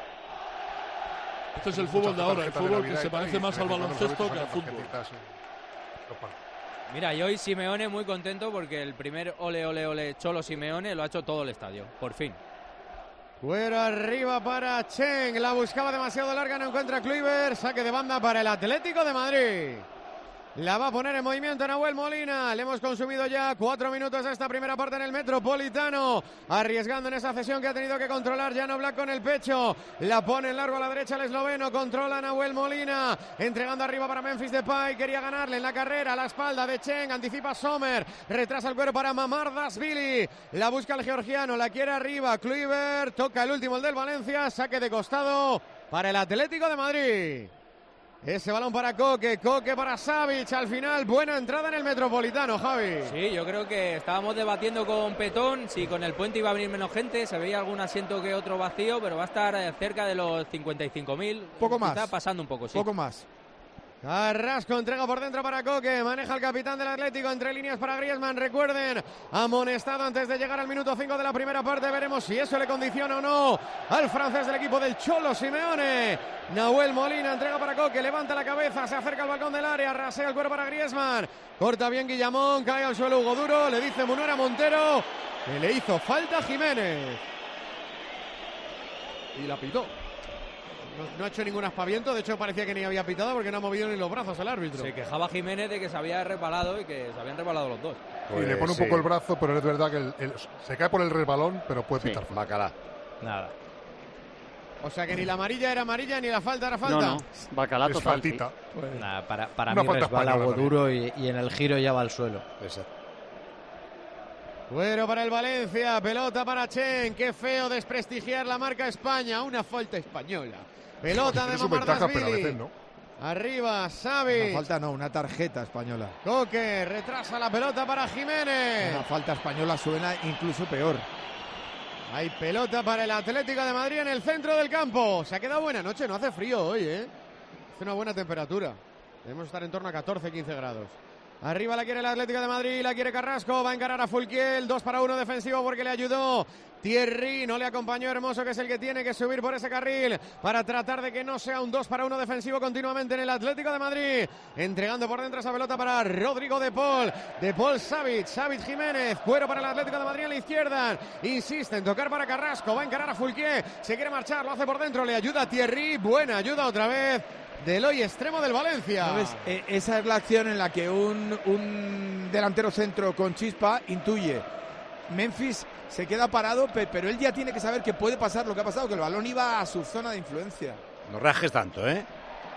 Este es el Mucha fútbol de ahora, el tarjeta de fútbol que Navidad se y tal, parece y más al cuando los baloncesto árbitros que al sacan fútbol. tarjetitas, sí. Topa. Mira, y hoy Simeone muy contento porque el primer ole ole ole Cholo Simeone lo ha hecho todo el estadio, por fin. Cuero arriba para Cheng, la buscaba demasiado larga, no encuentra Kluivert, saque de banda para el Atlético de Madrid. La va a poner en movimiento Nahuel Molina. Le hemos consumido ya cuatro minutos de esta primera parte en el Metropolitano. Arriesgando en esa cesión que ha tenido que controlar Jan Oblak con el pecho. La pone en largo a la derecha el esloveno. Controla Nahuel Molina. Entregando arriba para Memphis Depay. Quería ganarle en la carrera a la espalda de Cheng. Anticipa Sommer. Retrasa el cuero para Mamardashvili. La busca el georgiano. La quiere arriba. Kluivert. Toca el último, el del Valencia. Saque de costado para el Atlético de Madrid. Ese balón para Koke, Koke para Savic, al final buena entrada en el Metropolitano, Javi. Sí, yo creo que estábamos debatiendo con Petón si con el puente iba a venir menos gente, se veía algún asiento que otro vacío, pero va a estar cerca de los cincuenta y cinco mil. Poco más. Está pasando un poco, sí. Poco más. Carrasco entrega por dentro para Koke, maneja el capitán del Atlético, entre líneas para Griezmann, recuerden, amonestado antes de llegar al minuto cinco de la primera parte, veremos si eso le condiciona o no al francés del equipo del Cholo Simeone. Nahuel Molina entrega para Koke, levanta la cabeza, se acerca al balcón del área, rasea el cuero para Griezmann, corta bien Guillamón, cae al suelo Hugo Duro, le dice Munuera Montero que le hizo falta Jiménez. Y la pitó. No, no ha hecho ningún aspaviento, de hecho parecía que ni había pitado porque no ha movido ni los brazos el árbitro. Se quejaba Jiménez de que se había resbalado y que se habían resbalado los dos. Pues y le pone un sí. poco el brazo, pero es verdad que el, el, se cae por el resbalón, pero puede Sí, pitar. Bacalá. Nada. O sea que ni la amarilla era amarilla ni la falta era falta. No, no, Bacalá Es total. faltita. Sí. Pues nada, para para Una mí falta resbala española algo también. duro y, y en el giro ya va al suelo. Exacto. Cuero para el Valencia, pelota para Chen, qué feo desprestigiar la marca España, una falta española. Pelota de Tiene su ventaja, pero a Mamardashvili. veces no. Arriba, Una Savic. falta no, una tarjeta española. Coque, retrasa la pelota para Jiménez. Una falta española suena incluso peor. Hay pelota para el Atlético de Madrid en el centro del campo. Se ha quedado buena noche, no hace frío hoy, ¿eh? Hace una buena temperatura. Debemos estar en torno a catorce, quince grados. Arriba la quiere el Atlético de Madrid, la quiere Carrasco, va a encarar a Fulquiel, dos para uno defensivo porque le ayudó Thierry, no le acompañó Hermoso, que es el que tiene que subir por ese carril para tratar de que no sea un dos para uno defensivo continuamente en el Atlético de Madrid, entregando por dentro esa pelota para Rodrigo de Paul, de Paul Savic, Savic Jiménez, cuero para el Atlético de Madrid en la izquierda, insiste en tocar para Carrasco, va a encarar a Fulquier, se quiere marchar, lo hace por dentro, le ayuda a Thierry, buena ayuda otra vez del hoy extremo del Valencia. ¿Sabes? Eh, esa es la acción en la que un, un delantero centro con chispa intuye. Memphis se queda parado, pe- pero él ya tiene que saber que puede pasar lo que ha pasado, que el balón iba a su zona de influencia. No rajes tanto, ¿eh?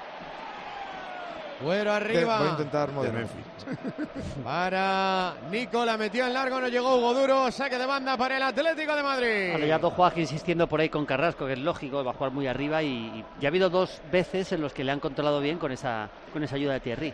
Cuero arriba. Voy a intentar De moderar. Memphis. Para Nico, la metió en largo, no llegó Hugo Duro, saque de banda para el Atlético de Madrid. Bueno, ya Dojuaj insistiendo por ahí con Carrasco, que es lógico, va a jugar muy arriba y, y ya ha habido dos veces en los que le han controlado bien con esa, con esa ayuda de Thierry.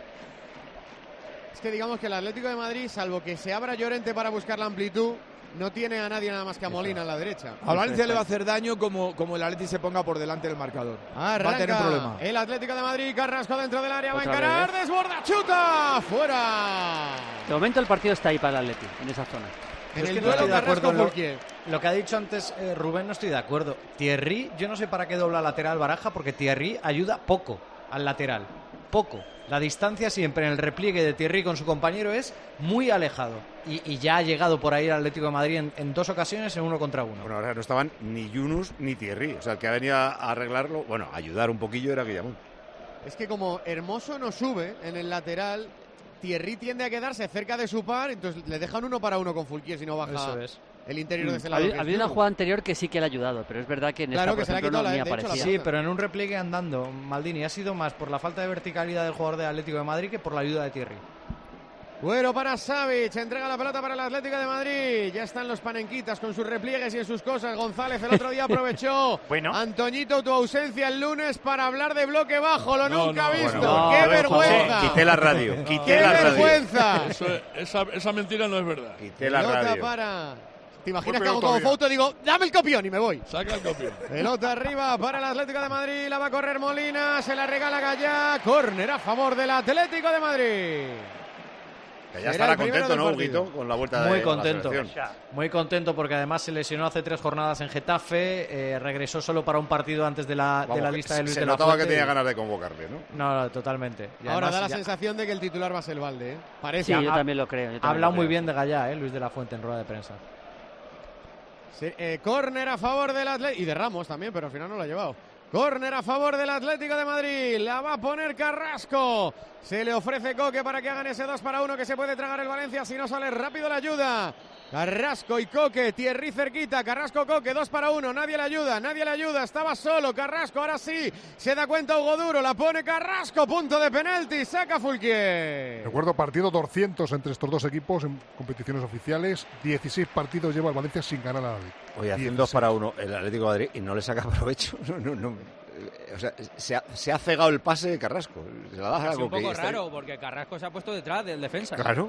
Es que digamos que el Atlético de Madrid, salvo que se abra Llorente para buscar la amplitud, no tiene a nadie nada más que a Molina en la derecha. Al Valencia le va a hacer daño como, como el Atleti se ponga por delante del marcador. Arranca Va a tener un problema. el Atlético de Madrid, Carrasco dentro del área, va a Otra encarar, vez. desborda, chuta, fuera. De momento el partido está ahí para el Atleti, en esa zona. En Es el que no duelo estoy de acuerdo en lo, Carrasco-Fulquier. lo que ha dicho antes eh, Rubén, no estoy de acuerdo. Thierry, yo no sé para qué dobla lateral Baraja, porque Thierry ayuda poco al lateral. Poco. La distancia siempre en el repliegue de Thierry con su compañero es muy alejado. Y, y ya ha llegado por ahí el Atlético de Madrid en, en dos ocasiones en uno contra uno. Bueno, ahora no estaban ni Yunus ni Thierry. O sea, el que venía a arreglarlo, bueno, a ayudar un poquillo era Guillamón. Es que como Hermoso no sube en el lateral, Thierry tiende a quedarse cerca de su par, entonces le dejan uno para uno con Fulquier si no baja Eso es. el interior de ese Ha lado. habido, que ha es habido una Yunus. jugada anterior que sí que le ha ayudado, pero es verdad que en Claro, esta, por que se le ha ejemplo, quitado no la- ni de hecho, la aparecía. Sí, pero en un repliegue andando, Maldini, ha sido más por la falta de verticalidad del jugador del Atlético de Madrid que por la ayuda de Thierry. Bueno para Savic, entrega la pelota para el Atlético de Madrid. Ya están los panenquitas con sus repliegues y en sus cosas. González el otro día aprovechó. Bueno. Antoñito, tu ausencia el lunes para hablar de bloque bajo. Lo No, nunca no, visto. bueno, ¡Qué no, vergüenza! Quité la radio. ¡Qué Quité la radio. vergüenza! Eso es- esa, esa mentira no es verdad. Quité la Pelota radio. para... ¿Te imaginas Muy que hago peor como todavía. foto? Digo, dame el copión y me voy. Saca el copión. Pelota arriba para el Atlético de Madrid. La va a correr Molina. Se la regala Gallá. Córner a favor del Atlético de Madrid. Que ya Será estará el primero contento, ¿no, del partido. Huguito? Con la vuelta de Muy a la contento. selección. Muy contento porque además se lesionó hace tres jornadas en Getafe, eh, regresó solo para un partido antes de la, de Vamos, la que lista de Luis se de la notaba Fuente. que tenía ganas de convocarle, ¿no? No, no, totalmente. Y Ahora además da la ya- sensación de que el titular va a ser Valde, ¿eh? Parece. Sí, yo ha- también lo creo. yo ha también hablado lo muy creo. bien de Gallá, eh, Luis de la Fuente en rueda de prensa. Sí, eh, córner a favor del Atlético. Y de Ramos también, pero al final no lo ha llevado. Córner a favor del Atlético de Madrid. La va a poner Carrasco. Se le ofrece Coque para que hagan ese dos para uno que se puede tragar el Valencia. Si no sale rápido la ayuda. Carrasco y Coque. Thierry cerquita. Carrasco, Coque. dos para uno. Nadie le ayuda. Nadie le ayuda. Estaba solo. Carrasco. Ahora sí. Se da cuenta Hugo Duro. La pone Carrasco. Punto de penalti. Saca Fulquier. Recuerdo partido doscientos entre estos dos equipos en competiciones oficiales. dieciséis partidos lleva el Valencia sin ganar a nadie. Oye, haciendo dos para uno el Atlético de Madrid y no le saca provecho. No, no, no. O sea, se ha, se ha cegado el pase de Carrasco. Se la da es un poco que raro porque Carrasco se ha puesto detrás del defensa. Claro.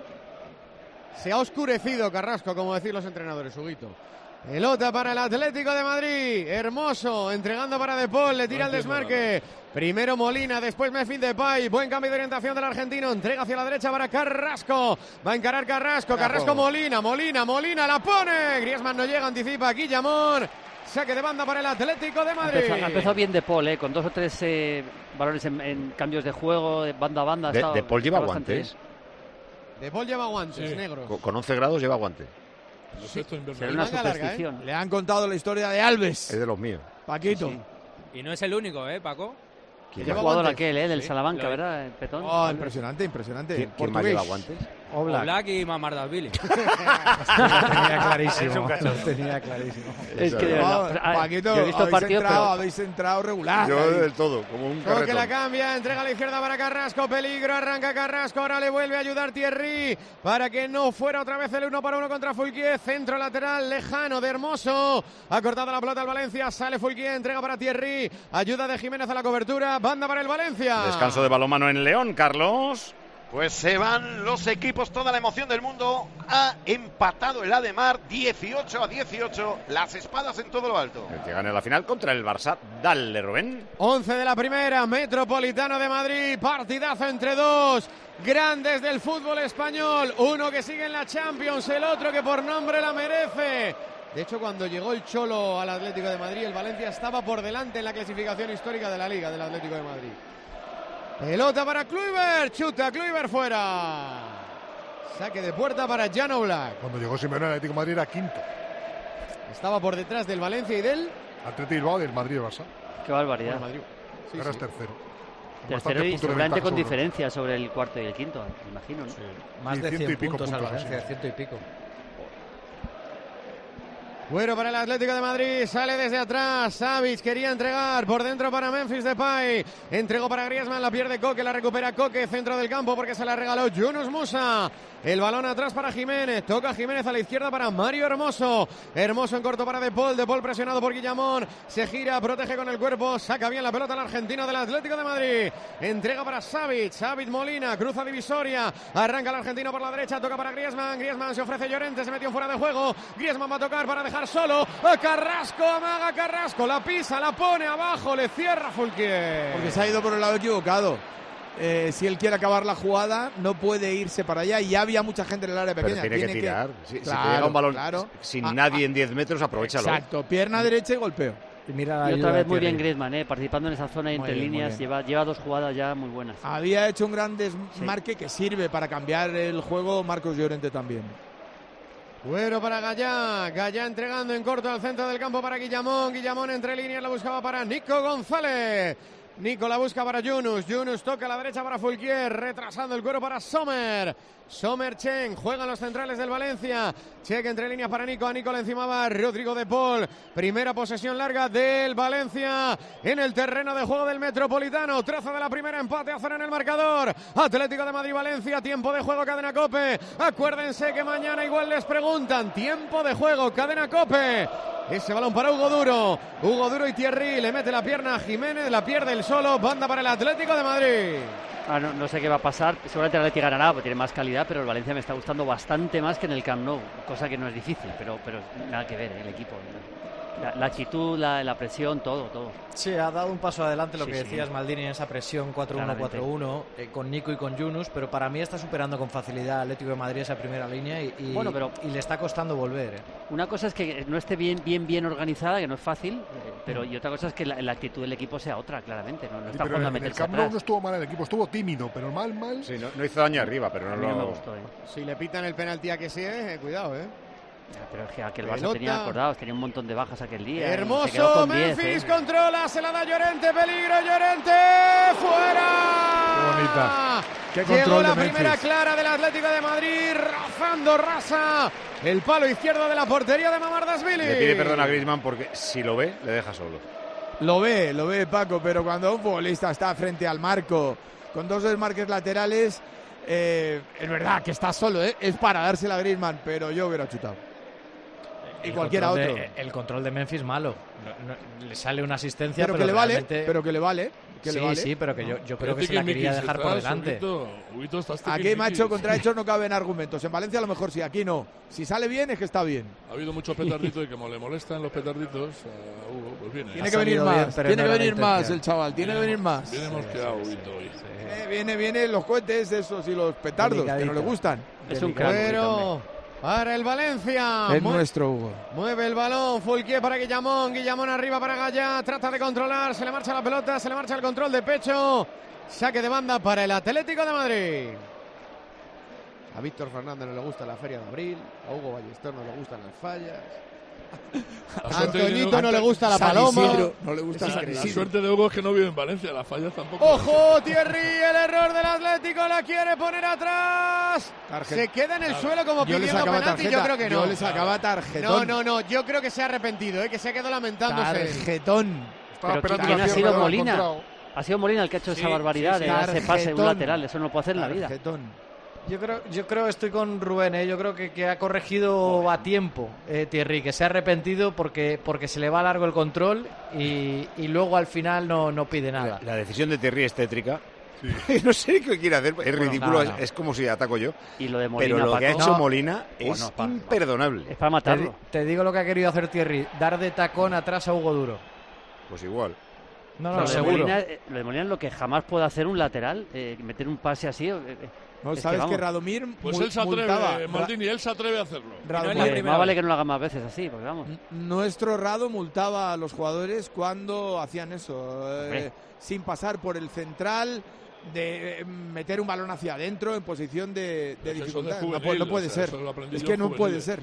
Se ha oscurecido Carrasco, como decir los entrenadores, Huguito. Pelota para el Atlético de Madrid. Hermoso, entregando para De Paul, le tira el desmarque. Primero Molina, después Memphis Depay. Buen cambio de orientación del argentino. Entrega hacia la derecha para Carrasco. Va a encarar Carrasco. Carrasco Molina, Molina, Molina, la pone. Griezmann no llega, anticipa Guillamón. Saque de banda para el Atlético de Madrid. Ha empezado, empezó bien De Paul, ¿eh? Con dos o tres eh, balones en, en cambios de juego, de banda a banda. De, estado, de Paul lleva guantes. De Paul lleva guantes, sí. negros. Con, con once grados lleva guantes. Sí. Será una superstición. ¿eh? Le han contado la historia de Alves. Es de los míos. Paquito. Sí. Y no es el único, ¿eh, Paco? El jugador guantes? aquel, ¿eh? Del sí. Salamanca, Lo ¿verdad? El Petón. Oh, impresionante, impresionante. ¿Quién, ¿quién más lleva guantes? Oblak, Oblak y Mamardashvili. Lo tenía clarísimo. Es Lo tenía clarísimo. Es que de verdad, no, Paquito, yo he visto habéis, partido, entrado, pero... habéis entrado regular. Yo del todo, como un carretón. Que la cambia, entrega a la izquierda para Carrasco, peligro, arranca Carrasco, ahora le vuelve a ayudar Thierry para que no fuera otra vez el uno para uno contra Fulquier, centro lateral lejano de Hermoso, ha cortado la pelota al Valencia, sale Fulquier, entrega para Thierry, ayuda de Jiménez a la cobertura, banda para el Valencia. Descanso de balonmano en León, Carlos. Pues se van los equipos, toda la emoción del mundo. Ha empatado el Ademar dieciocho a dieciocho. Las espadas en todo lo alto. El que gane la final contra el Barça. Dale, Rubén. once de la primera, Metropolitano de Madrid. Partidazo entre dos grandes del fútbol español. Uno que sigue en la Champions, el otro que por nombre la merece. De hecho, cuando llegó el Cholo al Atlético de Madrid, el Valencia estaba por delante en la clasificación histórica de la Liga del Atlético de Madrid. Pelota para Kluivert, chuta Kluivert fuera. Saque de puerta para Jan Oblak. Cuando llegó Simeone al Atlético de Madrid era quinto. Estaba por detrás del Valencia y del Atlético Bilbao, del Madrid y Barça. Qué barbaridad. Madrid. Sí, ahora sí. Es tercero. Tercero y seguramente con diferencia sobre el cuarto y el quinto, me imagino, ¿no? Sí. Más de cien puntos al Valencia, ciento y pico. Bueno para el Atlético de Madrid, sale desde atrás, Savic quería entregar, por dentro para Memphis Depay, entregó para Griezmann, la pierde Coque, la recupera Coque, centro del campo porque se la regaló Yunus Musa, el balón atrás para Jiménez, toca Jiménez a la izquierda para Mario Hermoso, Hermoso en corto para De Paul, De Paul presionado por Guillamón, se gira, protege con el cuerpo, saca bien la pelota al argentino del Atlético de Madrid, entrega para Savic, Savic Molina, cruza divisoria, arranca el argentino por la derecha, toca para Griezmann, Griezmann se ofrece Llorente, se metió fuera de juego, Griezmann va a tocar para dejar solo a Carrasco, amaga Carrasco, la pisa, la pone abajo, le cierra Fulquier. Porque se ha ido por el lado equivocado. Eh, si él quiere acabar la jugada, no puede irse para allá y ya había mucha gente en el área pequeña. Pero tiene, tiene que tirar. Que... Si, claro, si te llega un balón claro. sin ah, nadie ah, en diez metros, aprovechalo. Exacto, pierna derecha y golpeo. Y, mira y otra vez muy bien Griezmann, eh, participando en esa zona entre bien, líneas, lleva, lleva dos jugadas ya muy buenas. Había hecho un gran desmarque sí. que sirve para cambiar el juego Marcos Llorente también. Bueno para Gallá, Gallá entregando en corto al centro del campo para Guillamón, Guillamón entre líneas la buscaba para Nico González, Nico la busca para Yunus, Yunus toca a la derecha para Fulquier, retrasando el cuero para Sommer, Sommer Chen, juegan los centrales del Valencia, cheque entre líneas para Nico, a Nico le encima va Rodrigo de Paul, primera posesión larga del Valencia en el terreno de juego del Metropolitano, trozo de la primera, empate a cero en el marcador, Atlético de Madrid-Valencia, tiempo de juego, Cadena COPE, acuérdense que mañana igual les preguntan, tiempo de juego, Cadena COPE, ese balón para Hugo Duro, Hugo Duro y Thierry, le mete la pierna a Jiménez, la pierde el solo, banda para el Atlético de Madrid. Ah, no, no sé qué va a pasar, seguramente el Atlético ganará porque tiene más calidad, pero el Valencia me está gustando bastante más que en el Camp Nou, cosa que no es difícil, pero, pero nada que ver, ¿eh? El equipo, la, la actitud, la, la presión, todo, todo. Sí, ha dado un paso adelante lo sí, que sí. decías, Maldini, en esa presión cuatro uno cuatro uno, eh, con Nico y con Yunus, pero para mí está superando con facilidad Atlético de Madrid esa primera línea y, y, bueno, pero y le está costando volver. Eh. Una cosa es que no esté bien bien bien organizada, que no es fácil, eh, pero y otra cosa es que la, la actitud del equipo sea otra, claramente. No, no está sí, jugando a meterse meterse en el Camp Nou no estuvo mal el equipo, estuvo tímido, pero mal, mal. Sí, no, no hizo daño arriba, pero no, a mí lo... no me gustó. Eh. Si le pitan el penalti a que sí, eh, cuidado, ¿eh? Pero es que aquel Barça Pelota. tenía, acordados, tenía un montón de bajas aquel día. Hermoso, se quedó con diez, Memphis ¿eh? controla, se la da Llorente, peligro, Llorente, fuera. Qué bonita. Qué Llegó control la de Memphis. primera clara del Atlético de Madrid, rozando rasa el palo izquierdo de la portería de Mamardashvili. Le pide perdón a Griezmann porque si lo ve, le deja solo. Lo ve, lo ve Paco, pero cuando un futbolista está frente al marco con dos desmarques laterales, eh, es verdad que está solo, ¿eh? Es para dársela a Griezmann, pero yo hubiera chutado. Y El cualquiera control otro. de- el control de Memphis malo. No- no- le sale una asistencia, Pero pero, que le vale, realmente- pero que le vale. Que sí, le vale. sí, pero que yo, yo creo que Fíjate se la Miki, quería si dejar por estás, delante. Huguito, Huguito, estás Aquí, tiquismiquis. macho, contra hechos no caben argumentos. En Valencia a lo mejor sí, aquí no. Si sale bien es que está bien. Ha habido muchos petarditos y como le molestan los petarditos a Hugo, pues viene. Tiene que venir más, tiene que venir más el chaval, tiene que venir más. Viene mosqueado, Huguito, hoy. Viene, viene, viene los cohetes esos y los petardos, que no le gustan. Es un crack. Para el Valencia. Es Mue- nuestro Hugo. Mueve el balón, Fulquier para Guillamón, Guillamón arriba para Gallá, trata de controlar, se le marcha la pelota, se le marcha el control de pecho, saque de banda para el Atlético de Madrid. A Víctor Fernández no le gusta la Feria de Abril, a Hugo Ballester no le gustan las fallas, a Antoñito no le gusta la San paloma. Isidro, no le gusta Es San La increíble. suerte de Hugo es que no vive en Valencia, las fallas tampoco. ¡Ojo, Thierry! El error del Atlético, la quiere poner atrás. Tarjeta. Se queda en el Claro. suelo como Yo le pidiendo sacaba penalti, tarjeta, yo creo que no. yo le sacaba tarjetón. No, no, no, yo creo que se ha arrepentido, ¿eh? Que se ha quedado lamentándose. Tarjetón. Pero ¿quién ha sido Molina? Ha sido Molina el que ha hecho esa barbaridad de darse pase un lateral. Eso no lo puede hacer en la vida. Yo creo, yo creo, estoy con Rubén, ¿eh? Yo creo que, que ha corregido a tiempo eh, Thierry, que se ha arrepentido porque, porque se le va largo el control y, y luego al final no, no pide nada. La decisión de Thierry es tétrica. No sé qué quiere hacer, es ridículo, no, no. Es, es como si ataco yo. Y lo de Molina, Pero lo que ha Paco. hecho No. Molina es Bueno, pa- imperdonable. Es para Te, matarlo. di- te digo lo que ha querido hacer Thierry, dar de tacón atrás a Hugo Duro. Pues igual. No, Lo no, de seguro. Molina, eh, lo de Molina es lo que jamás puede hacer un lateral, eh, meter un pase así. eh, eh, No, es sabes que, vamos, Radomir Pues mul- él se atreve, multaba. Maldini, él se atreve a hacerlo. Radomir- pues, más vale que no lo haga más veces así, porque vamos. Nuestro Rado multaba a los jugadores cuando hacían eso, eh, Hombre. sin pasar por el central, de eh, meter un balón hacia adentro en posición de, de Pues eso de dificultad. no, juvenil, puede- no puede o sea, ser. eso lo aprendí Es yo que en no juvenil. puede ser.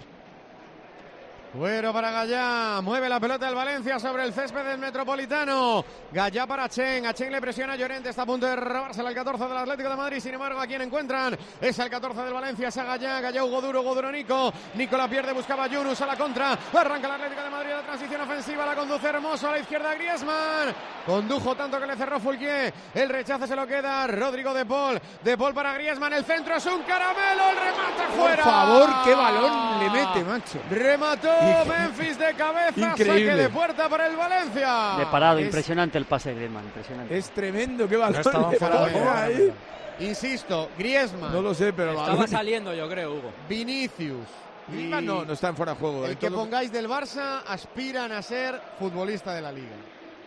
Bueno para Gallá, mueve la pelota el Valencia sobre el césped del Metropolitano. Gallá para Chen, a Chen le presiona Llorente, está a punto de robársela el catorce del Atlético de Madrid, sin embargo a quien encuentran es el catorce del Valencia, es a Gallá, Gallá Hugo Duro, Hugo Duro Nico, Nico la pierde, buscaba a Yunus a la contra, arranca el Atlético de Madrid, la transición ofensiva, la conduce Hermoso a la izquierda Griezmann, condujo tanto que le cerró Fulquier, el rechace se lo queda Rodrigo de Paul, de Paul para Griezmann, el centro es un caramelo, el remate Por fuera. favor, qué balón le mete, macho. Remató Inc- Memphis de cabeza, Increíble. saque de puerta para el Valencia. De parado, es- impresionante el pase de Griezmann, impresionante. Es tremendo, qué balón. No estaban le fuera de pone juego. ahí. Insisto, Griezmann, No lo sé, pero Estaba balón. saliendo, yo creo, Hugo. Vinicius y Griezmann no, no está en fuera de juego. el eh, que todo- pongáis del Barça aspiran a ser futbolista de la Liga.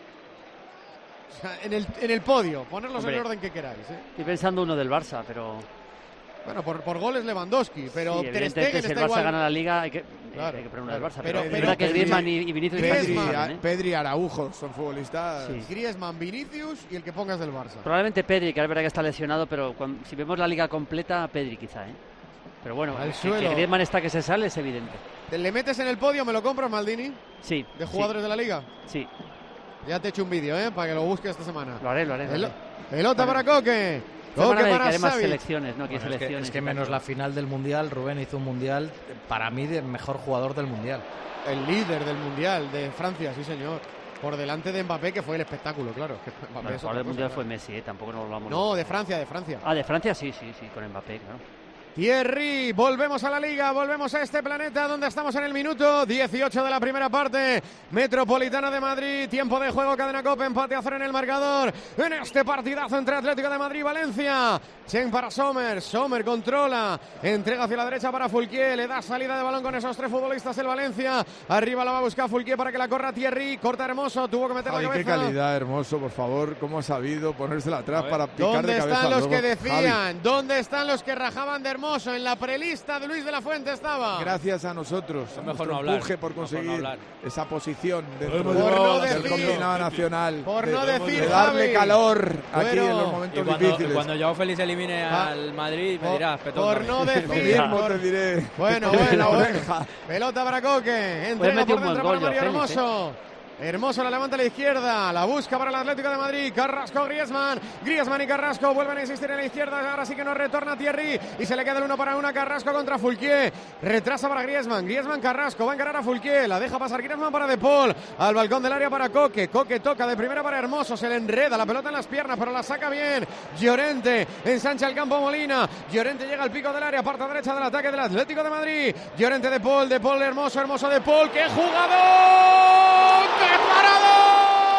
O sea, en el, en el podio, ponerlos Hombre. en el orden que queráis. ¿eh? Estoy pensando uno del Barça, pero Bueno, por, por goles Lewandowski, pero sí, Ter evidentemente Stegen si el está Barça igual. gana la Liga hay que, Claro, hay que poner uno claro. del Barça. Pero- Pero, es pero- verdad que pero- Griezmann y, y Vinicius Griezmann, Pedri, están a- bien, ¿eh? Pedri y Araujo son futbolistas. Sí. Griezmann, Vinicius y el que pongas del Barça. Probablemente Pedri, que es verdad que está lesionado, pero cuando- si vemos la Liga completa, Pedri quizá, ¿eh? Pero bueno, Al que, suelo. que Griezmann está que se sale es evidente. ¿Te le metes en el podio, me lo compras, Maldini? Sí. ¿De jugadores de la Liga? Sí, sí, Ya te he hecho un vídeo, ¿eh? Para que lo busques esta semana. lo haré, lo haré. lo Pel- haré. Pelota para Coque. Esta semana Coque para dedicaré más Savic. selecciones, ¿no? Que Bueno, es que, selecciones es que y tal. menos la final del Mundial, Rubén hizo un Mundial, para mí, el mejor jugador del Mundial. El líder del Mundial de Francia, sí señor. Por delante de Mbappé, que fue el espectáculo, claro. Que Mbappé Bueno, el es jugador otra del Mundial cosa, fue Messi, ¿eh? Tampoco nos volvamos claro. No, de Francia, de Francia. Ah, de Francia sí, sí, sí, con Mbappé, claro. Thierry, volvemos a la Liga, volvemos a este planeta donde estamos en el minuto dieciocho de la primera parte. Metropolitana de Madrid, tiempo de juego, cadena Copa, empate a cero en el marcador. En este partidazo entre Atlético de Madrid y Valencia. Chen para Sommer, Sommer controla, entrega hacia la derecha para Fulquier, le da salida de balón con esos tres futbolistas el Valencia. Arriba la va a buscar Fulquier para que la corra Thierry, corta Hermoso, tuvo que meter la Javi, cabeza. qué calidad, Hermoso, por favor. Cómo ha sabido ponérsela atrás para picar ¿Dónde de cabeza. están los luego. que Javi. decían? ¿Dónde están los que rajaban de Hermoso? Hermoso, en la prelista de Luis de la Fuente estaba. Gracias a nosotros, a nuestro empuje por conseguir no esa posición dentro por no del decir, combinado nacional. Por de, no decir, de darle Javi, calor aquí bueno, en los momentos y cuando, difíciles. Y cuando Joao Félix elimine Ah, al Madrid, me por, dirás, Petón. por no decir, Lo mismo por- te diré. Bueno, En bueno, la bueno. oreja. Pelota para Coque, entrega metió por un dentro buen para gol, Mario Joao Félix, Hermoso. Hermoso la levanta a la izquierda, la busca para el Atlético de Madrid, Carrasco, Griezmann, Griezmann y Carrasco vuelven a insistir en la izquierda, ahora sí que no retorna Thierry y se le queda el uno para una, Carrasco contra Fulquier, retrasa para Griezmann, Griezmann, Carrasco, va a encarar a Fulquier, la deja pasar Griezmann para De Paul, al balcón del área para Coque, Coque toca de primera para Hermoso, se le enreda la pelota en las piernas, pero la saca bien, Llorente, ensancha el campo Molina, Llorente llega al pico del área, parte derecha del ataque del Atlético de Madrid, Llorente, De Paul, De Paul, Hermoso, Hermoso, De Paul, ¡qué jugador! ¡Qué parador!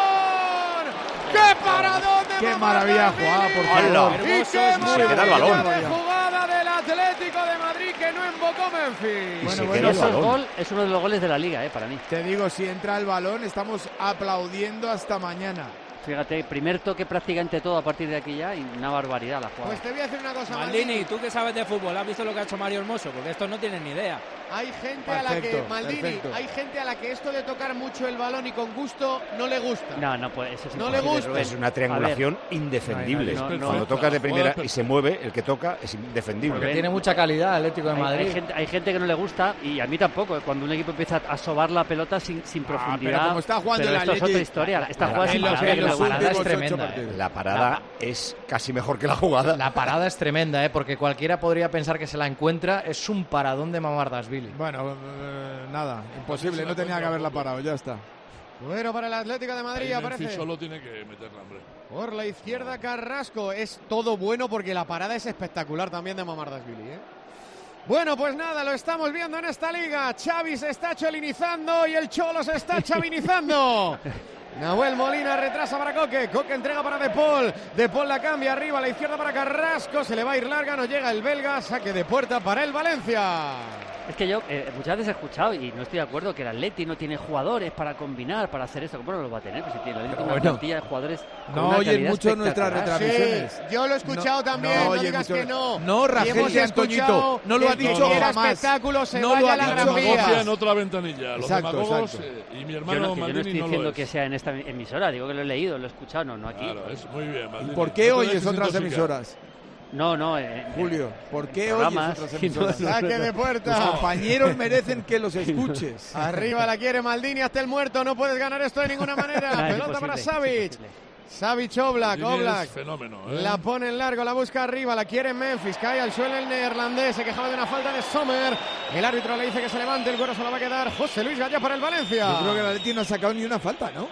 ¡Qué paradón de ¡Qué maravilla jugada, por favor! Y qué Se queda el maravilla balón. de jugada del Atlético de Madrid que no invocó Memphis. Bueno, se bueno, queda el Ese balón. gol es uno de los goles de la Liga, eh, para mí. te digo, si entra el balón, estamos aplaudiendo hasta mañana. Fíjate, primer toque prácticamente todo a partir de aquí ya y una barbaridad la jugada. Pues te voy a decir una cosa, Maldini, Maldini. tú que sabes de fútbol, ¿has visto lo que ha hecho Mario Hermoso? Porque estos no tienen ni idea. Hay gente a la que, Perfecto, Maldini, perfecto. hay gente a la que esto de tocar mucho el balón y con gusto no le gusta. No, no, pues eso es No le imposible, gusta. Rubén. Es una triangulación indefendible. No, no, no, Cuando no. tocas de primera Perfecto. y se mueve, el que toca es indefendible. Porque tiene mucha calidad Atlético de Hay, Madrid. hay gente, hay gente que no le gusta y a mí tampoco. eh, Cuando un equipo empieza a sobar la pelota sin, sin profundidad. pero como está jugando pero el esto es Atleti- otra historia. Esta jugada es en los- imparable, en los la parada últimos es ocho tremenda. partidos. eh. La parada es casi mejor que la jugada. La parada es tremenda, ¿eh? Porque cualquiera podría pensar que se la encuentra. Es un paradón de Mamardashvili. Bueno, eh, nada, imposible, no tenía que haberla parado, ya está. Bueno, para el Atlético de Madrid Ahí Memphis aparece solo tiene que meterla, hombre. por la izquierda Carrasco. Es todo bueno porque la parada es espectacular también de Mamardashvili, ¿eh? Bueno, pues nada, lo estamos viendo en esta liga. Xavi se está cholinizando y el Cholo se está chavinizando. Nahuel Molina retrasa para Coque, Coque entrega para De Paul, De Paul la cambia arriba a la izquierda para Carrasco, se le va a ir larga, no llega el belga, saque de puerta para el Valencia. Es que yo eh, muchas veces he escuchado y no estoy de acuerdo que el Atleti no tiene jugadores para combinar, para hacer esto. ¿Cómo no lo va a tener? Pues si tiene el Atleti una bueno, plantilla de jugadores con no una oyen calidad mucho nuestras espectacular. retransmisiones. Sí, yo lo he escuchado No, también, no no, oye digas mucho- que no. No, Rafael Y hemos y Antoñito, escuchado no lo que ha el que dicho quiera jamás. espectáculo se No vaya lo ha a la dicho Gran jamás. Vía. Demagogia en otra ventanilla. Los Exacto, demagogos exacto. eh, y mi Yo hermano no, que yo no Maldini estoy no diciendo lo que es. sea en esta emisora, digo que lo he leído, lo he escuchado, no, no aquí. Claro, es muy bien, Maldini. ¿Por qué No te oyes dejes otras intoxicar. emisoras? No, no, eh, Julio, ¿por qué oyes programas, otras sí, emisoras? no, no, Saque de puerta. Tus compañeros merecen que los escuches. Arriba la quiere Maldini hasta el muerto, no puedes ganar esto de ninguna manera. No, es Pelota para imposible, Savic. es imposible. Savic Oblak, Maldini Oblak. es fenómeno, ¿eh? La pone en largo, la busca arriba, la quiere Memphis, cae al suelo el neerlandés, se quejaba de una falta de Sommer. El árbitro le dice que se levante, el cuero se lo va a quedar José Luis Gallá para el Valencia. Yo creo que el Atleti no ha sacado ni una falta, ¿no?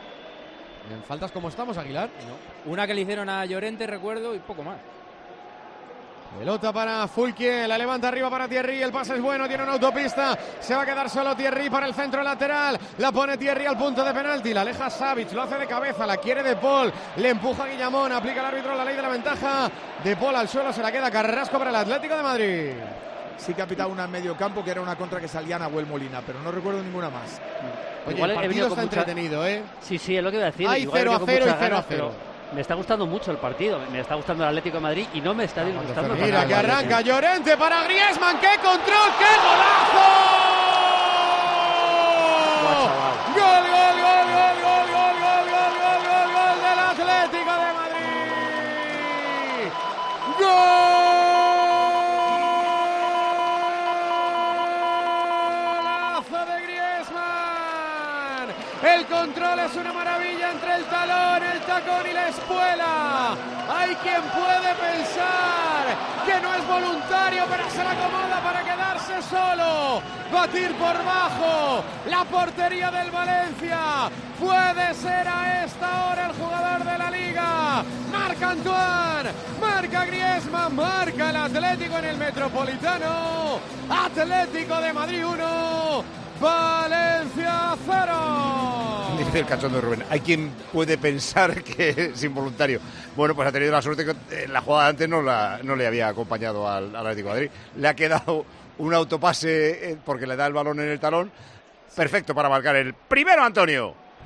En faltas como estamos, Aguilar. Una que le hicieron a Llorente, recuerdo, y poco más. Pelota para Fulquier, la levanta arriba para Thierry, el pase es bueno, tiene una autopista, se va a quedar solo Thierry para el centro lateral, la pone Thierry al punto de penalti, la aleja Savic, lo hace de cabeza, la quiere De Paul, le empuja a Guillamón, aplica el árbitro la ley de la ventaja, De Paul al suelo, se la queda Carrasco para el Atlético de Madrid. Sí que ha pitado una en medio campo que era una contra que salía Nahuel Molina, pero no recuerdo ninguna más. Oye, Igual el he partido venido está con mucha- entretenido, ¿eh? Sí, sí, es lo que iba a decir. Hay Igual he cero venido a con cero y muchas cero a ganas, cero. pero me está gustando mucho el partido. Me está gustando el Atlético de Madrid y no me está disgustando. el Mira partido que del arranca Atleti. Llorente para Griezmann, ¡qué control, qué golazo! Gol, gol, gol, gol, gol, gol, gol, gol, gol, gol, gol del Atlético de Madrid. Golazo de Griezmann. El control es una maravilla entre el talón, el tacón y la espuela. Hay quien puede pensar que no es voluntario, pero se la acomoda para quedarse solo. Batir por bajo la portería del Valencia. Puede ser a esta hora el jugador de la Liga. Marca Antoine, marca Griezmann, marca el Atlético en el Metropolitano. Atlético de Madrid uno, Valencia cero. Dice el cachondo de Rubén. Hay quien puede pensar que es involuntario. Bueno, pues ha tenido la suerte que en la jugada antes no, la, no le había acompañado al, al Atlético de Madrid. Le ha quedado un autopase eh, porque le da el balón en el talón. Perfecto para marcar el primero, Antonio.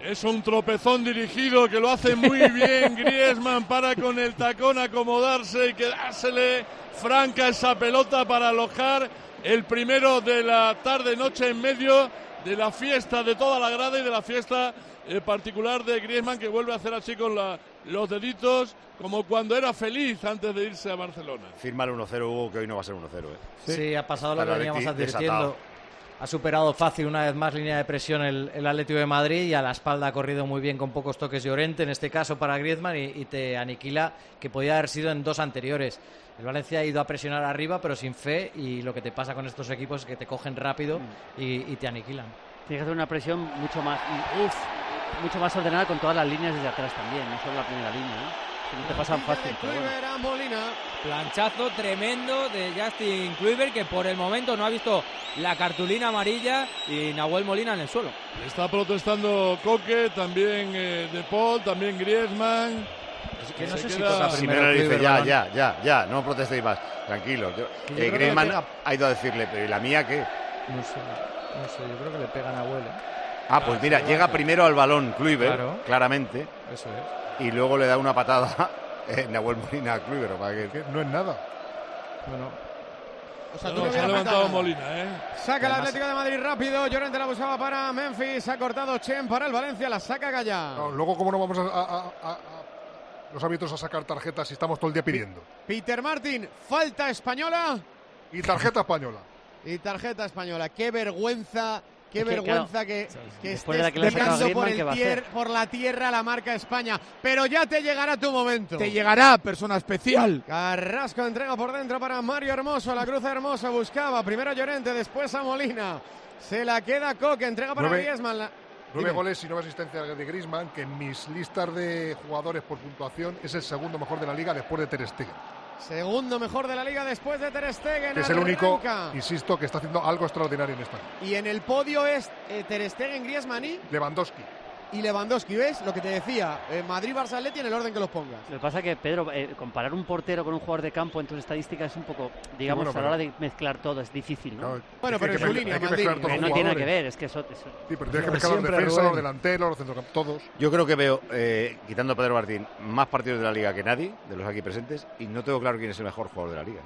Es un tropezón dirigido que lo hace muy bien Griezmann para con el tacón acomodarse y quedársele franca esa pelota para alojar el primero de la tarde-noche en medio de la fiesta de toda la grada y de la fiesta eh, particular de Griezmann, que vuelve a hacer así con la, los deditos como cuando era feliz antes de irse a Barcelona. Firma el uno cero, Hugo, que hoy no va a ser uno cero. ¿eh? Sí, sí, ha pasado lo Para que veníamos Atleti, advirtiendo. desatado. Ha superado fácil una vez más línea de presión el, el Atlético de Madrid y a la espalda ha corrido muy bien con pocos toques Llorente, en este caso para Griezmann, y, y te aniquila, que podía haber sido en dos anteriores. El Valencia ha ido a presionar arriba pero sin fe, y lo que te pasa con estos equipos es que te cogen rápido y, y te aniquilan. Tienes que hacer una presión mucho más uf, mucho más ordenada con todas las líneas desde atrás también, no solo la primera línea, ¿no? Que no te pasan fácil. Pero bueno. Molina. Planchazo tremendo de Justin Kluivert, que por el momento no ha visto la cartulina amarilla, y Nahuel Molina en el suelo. Está protestando Coque, también eh, De Paul, también Griezmann. Es que no sé si toca primero. Simeone dice ya, ya, ya, ya, no protestéis más, tranquilos. Yo, eh, Griezmann pega... ha ido a decirle, pero ¿y la mía qué? No sé, no sé, yo creo que le pega a Nahuel. ¿eh? Ah, pues mira, llega primero al balón Kluivert, claro, claramente. Eso es. Y luego le da una patada eh, Nahuel Molina a Kluivert, para que... que no es nada. Bueno. O sea, no, tú no, se ha levantado Molina, ¿eh? Saca el Atlético de Madrid rápido. Llorente la buscaba para Memphis. Ha cortado Chen para el Valencia. La saca Gallá. No, luego, ¿cómo no vamos a, a, a, a los árbitros a sacar tarjetas si estamos todo el día pidiendo? Peter Martin, falta española. Y tarjeta española. Y tarjeta española. Qué vergüenza. Qué es que, vergüenza claro, que, que estés de dejando por, el Griezmann, tier, por la tierra la marca España. Pero ya te llegará tu momento. Te llegará, persona especial. Carrasco entrega por dentro para Mario Hermoso. La cruza Hermoso, buscaba primero a Llorente, después a Molina. Se la queda Coque, entrega para nueve, Griezmann. La... Nueve Dime. goles y nueve asistencias de Griezmann, que en mis listas de jugadores por puntuación es el segundo mejor de la liga después de Ter Stegen. Segundo mejor de la liga después de Ter Stegen. Que es el único, insisto, que está haciendo algo extraordinario en esta. Y en el podio es eh, Ter Stegen, Griezmann y Lewandowski. Y Lewandowski, ¿ves? Lo que te decía, eh, Madrid, Barça, Atleti en el orden que los pongas. Lo que pasa es que, Pedro, eh, comparar un portero con un jugador de campo en tus estadísticas es un poco, digamos, sí, bueno, a la hora de mezclar todo es difícil, ¿no? no bueno, pero en su línea, no tiene nada que ver, es que eso... eso... Sí, pero tienes que mezclar los defensas, los delanteros, los centrocampistas, todos. Yo creo que veo, eh, quitando a Pedro Martín, más partidos de la Liga que nadie, de los aquí presentes, y no tengo claro quién es el mejor jugador de la Liga.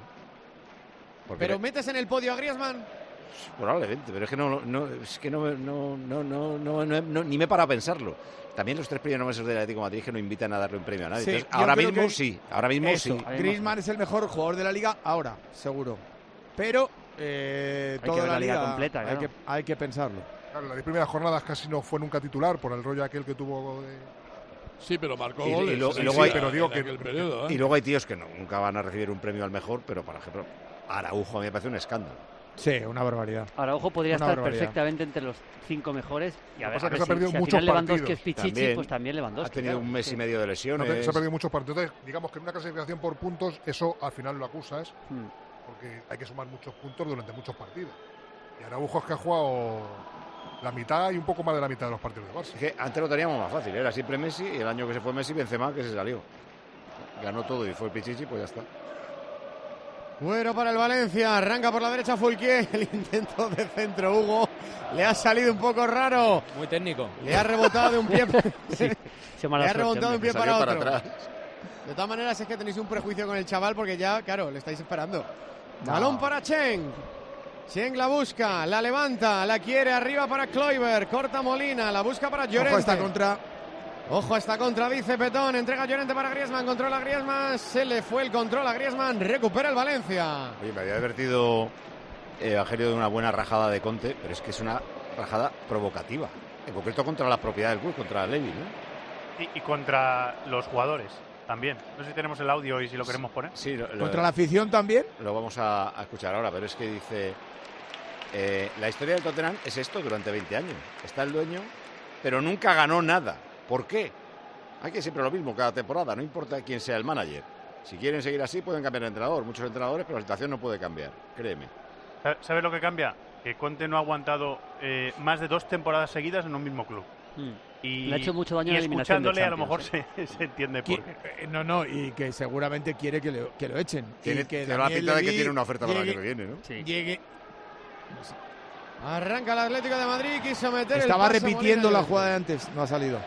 Porque pero metes en el podio a Griezmann... Probablemente, pero es que no, no es que no, no, no, no, no, no, no ni me he parado a pensarlo. También los tres primeros meses del Atlético de Madrid que no invitan a darle un premio a nadie. Sí, Entonces, ahora mismo que... sí, ahora mismo Eso, sí. Griezmann es el mejor jugador de la liga ahora, seguro. Pero eh, hay toda que la, la liga, liga completa, claro. hay, que, hay que pensarlo. Claro, las primeras jornadas casi no fue nunca titular por el rollo aquel que tuvo de... Sí, pero marcó y, goles. Y, lo, sí, y, luego sí, hay, pero digo que el periodo, ¿eh? Y luego hay tíos que no, nunca van a recibir un premio al mejor, pero por ejemplo, Araujo a mí me parece un escándalo. Sí, una barbaridad. Araujo podría una estar barbaridad. perfectamente entre los cinco mejores. Y a ver, a ver que se si, ha perdido si muchos al final Lewandowski partidos. es Pichichi, También pues también Lewandowski. Ha tenido claro, un mes sí. y medio de lesiones. No, se ha perdido muchos partidos. Entonces, digamos que en una clasificación por puntos, eso al final lo acusas, hmm. porque hay que sumar muchos puntos durante muchos partidos. Y Araujo es que ha jugado la mitad y un poco más de la mitad de los partidos de Barça. Es que antes lo teníamos más fácil, era siempre Messi, y el año que se fue Messi, Benzema, que se salió. Ganó todo y fue Pichichi, pues ya está. Bueno para el Valencia, arranca por la derecha Fulquier, el intento de centro Hugo, le ha salido un poco raro. Muy técnico. Le ha rebotado de un pie, sí, le ha rebotado de un pie para otro. Para atrás. De todas maneras es que tenéis un prejuicio con el chaval porque ya, claro, le estáis esperando. No. Balón para Chen. Chen la busca, la levanta, la quiere arriba para Kluivert, corta Molina, la busca para Llorente. Ojo esta contra. Ojo a esta contra, dice Petón, entrega Llorente para Griezmann, controla Griezmann, se le fue el control a Griezmann, recupera el Valencia. Oye, me había advertido eh, Evangelio de una buena rajada de Conte, pero es que es una rajada provocativa, en concreto contra la propiedad del club, contra Levy, ¿no? Y, y contra los jugadores también. No sé si tenemos el audio y si lo queremos poner. Sí, lo, lo, ¿Contra la afición también? Lo vamos a, a escuchar ahora, pero es que dice, eh, la historia del Tottenham es esto durante veinte años, está el dueño, pero nunca ganó nada. ¿Por qué? Hay que siempre lo mismo cada temporada, no importa quién sea el manager. Si quieren seguir así pueden cambiar de entrenador, muchos entrenadores, pero la situación no puede cambiar, créeme. ¿Sabes lo que cambia? Que Conte no ha aguantado eh, más de dos temporadas seguidas en un mismo club. Mm. Y, Le ha hecho mucho daño y a la eliminación de escuchándole a lo mejor Champions, se, se entiende por qué. No, no, y que seguramente quiere que lo, que lo echen. Tiene, y que tiene la pinta de que tiene una oferta para el año que viene, ¿no? Sí. Llegue... Arranca el Atlético de Madrid, quiso meter Estaba el pase repitiendo Molina la jugada de antes, no ha salido.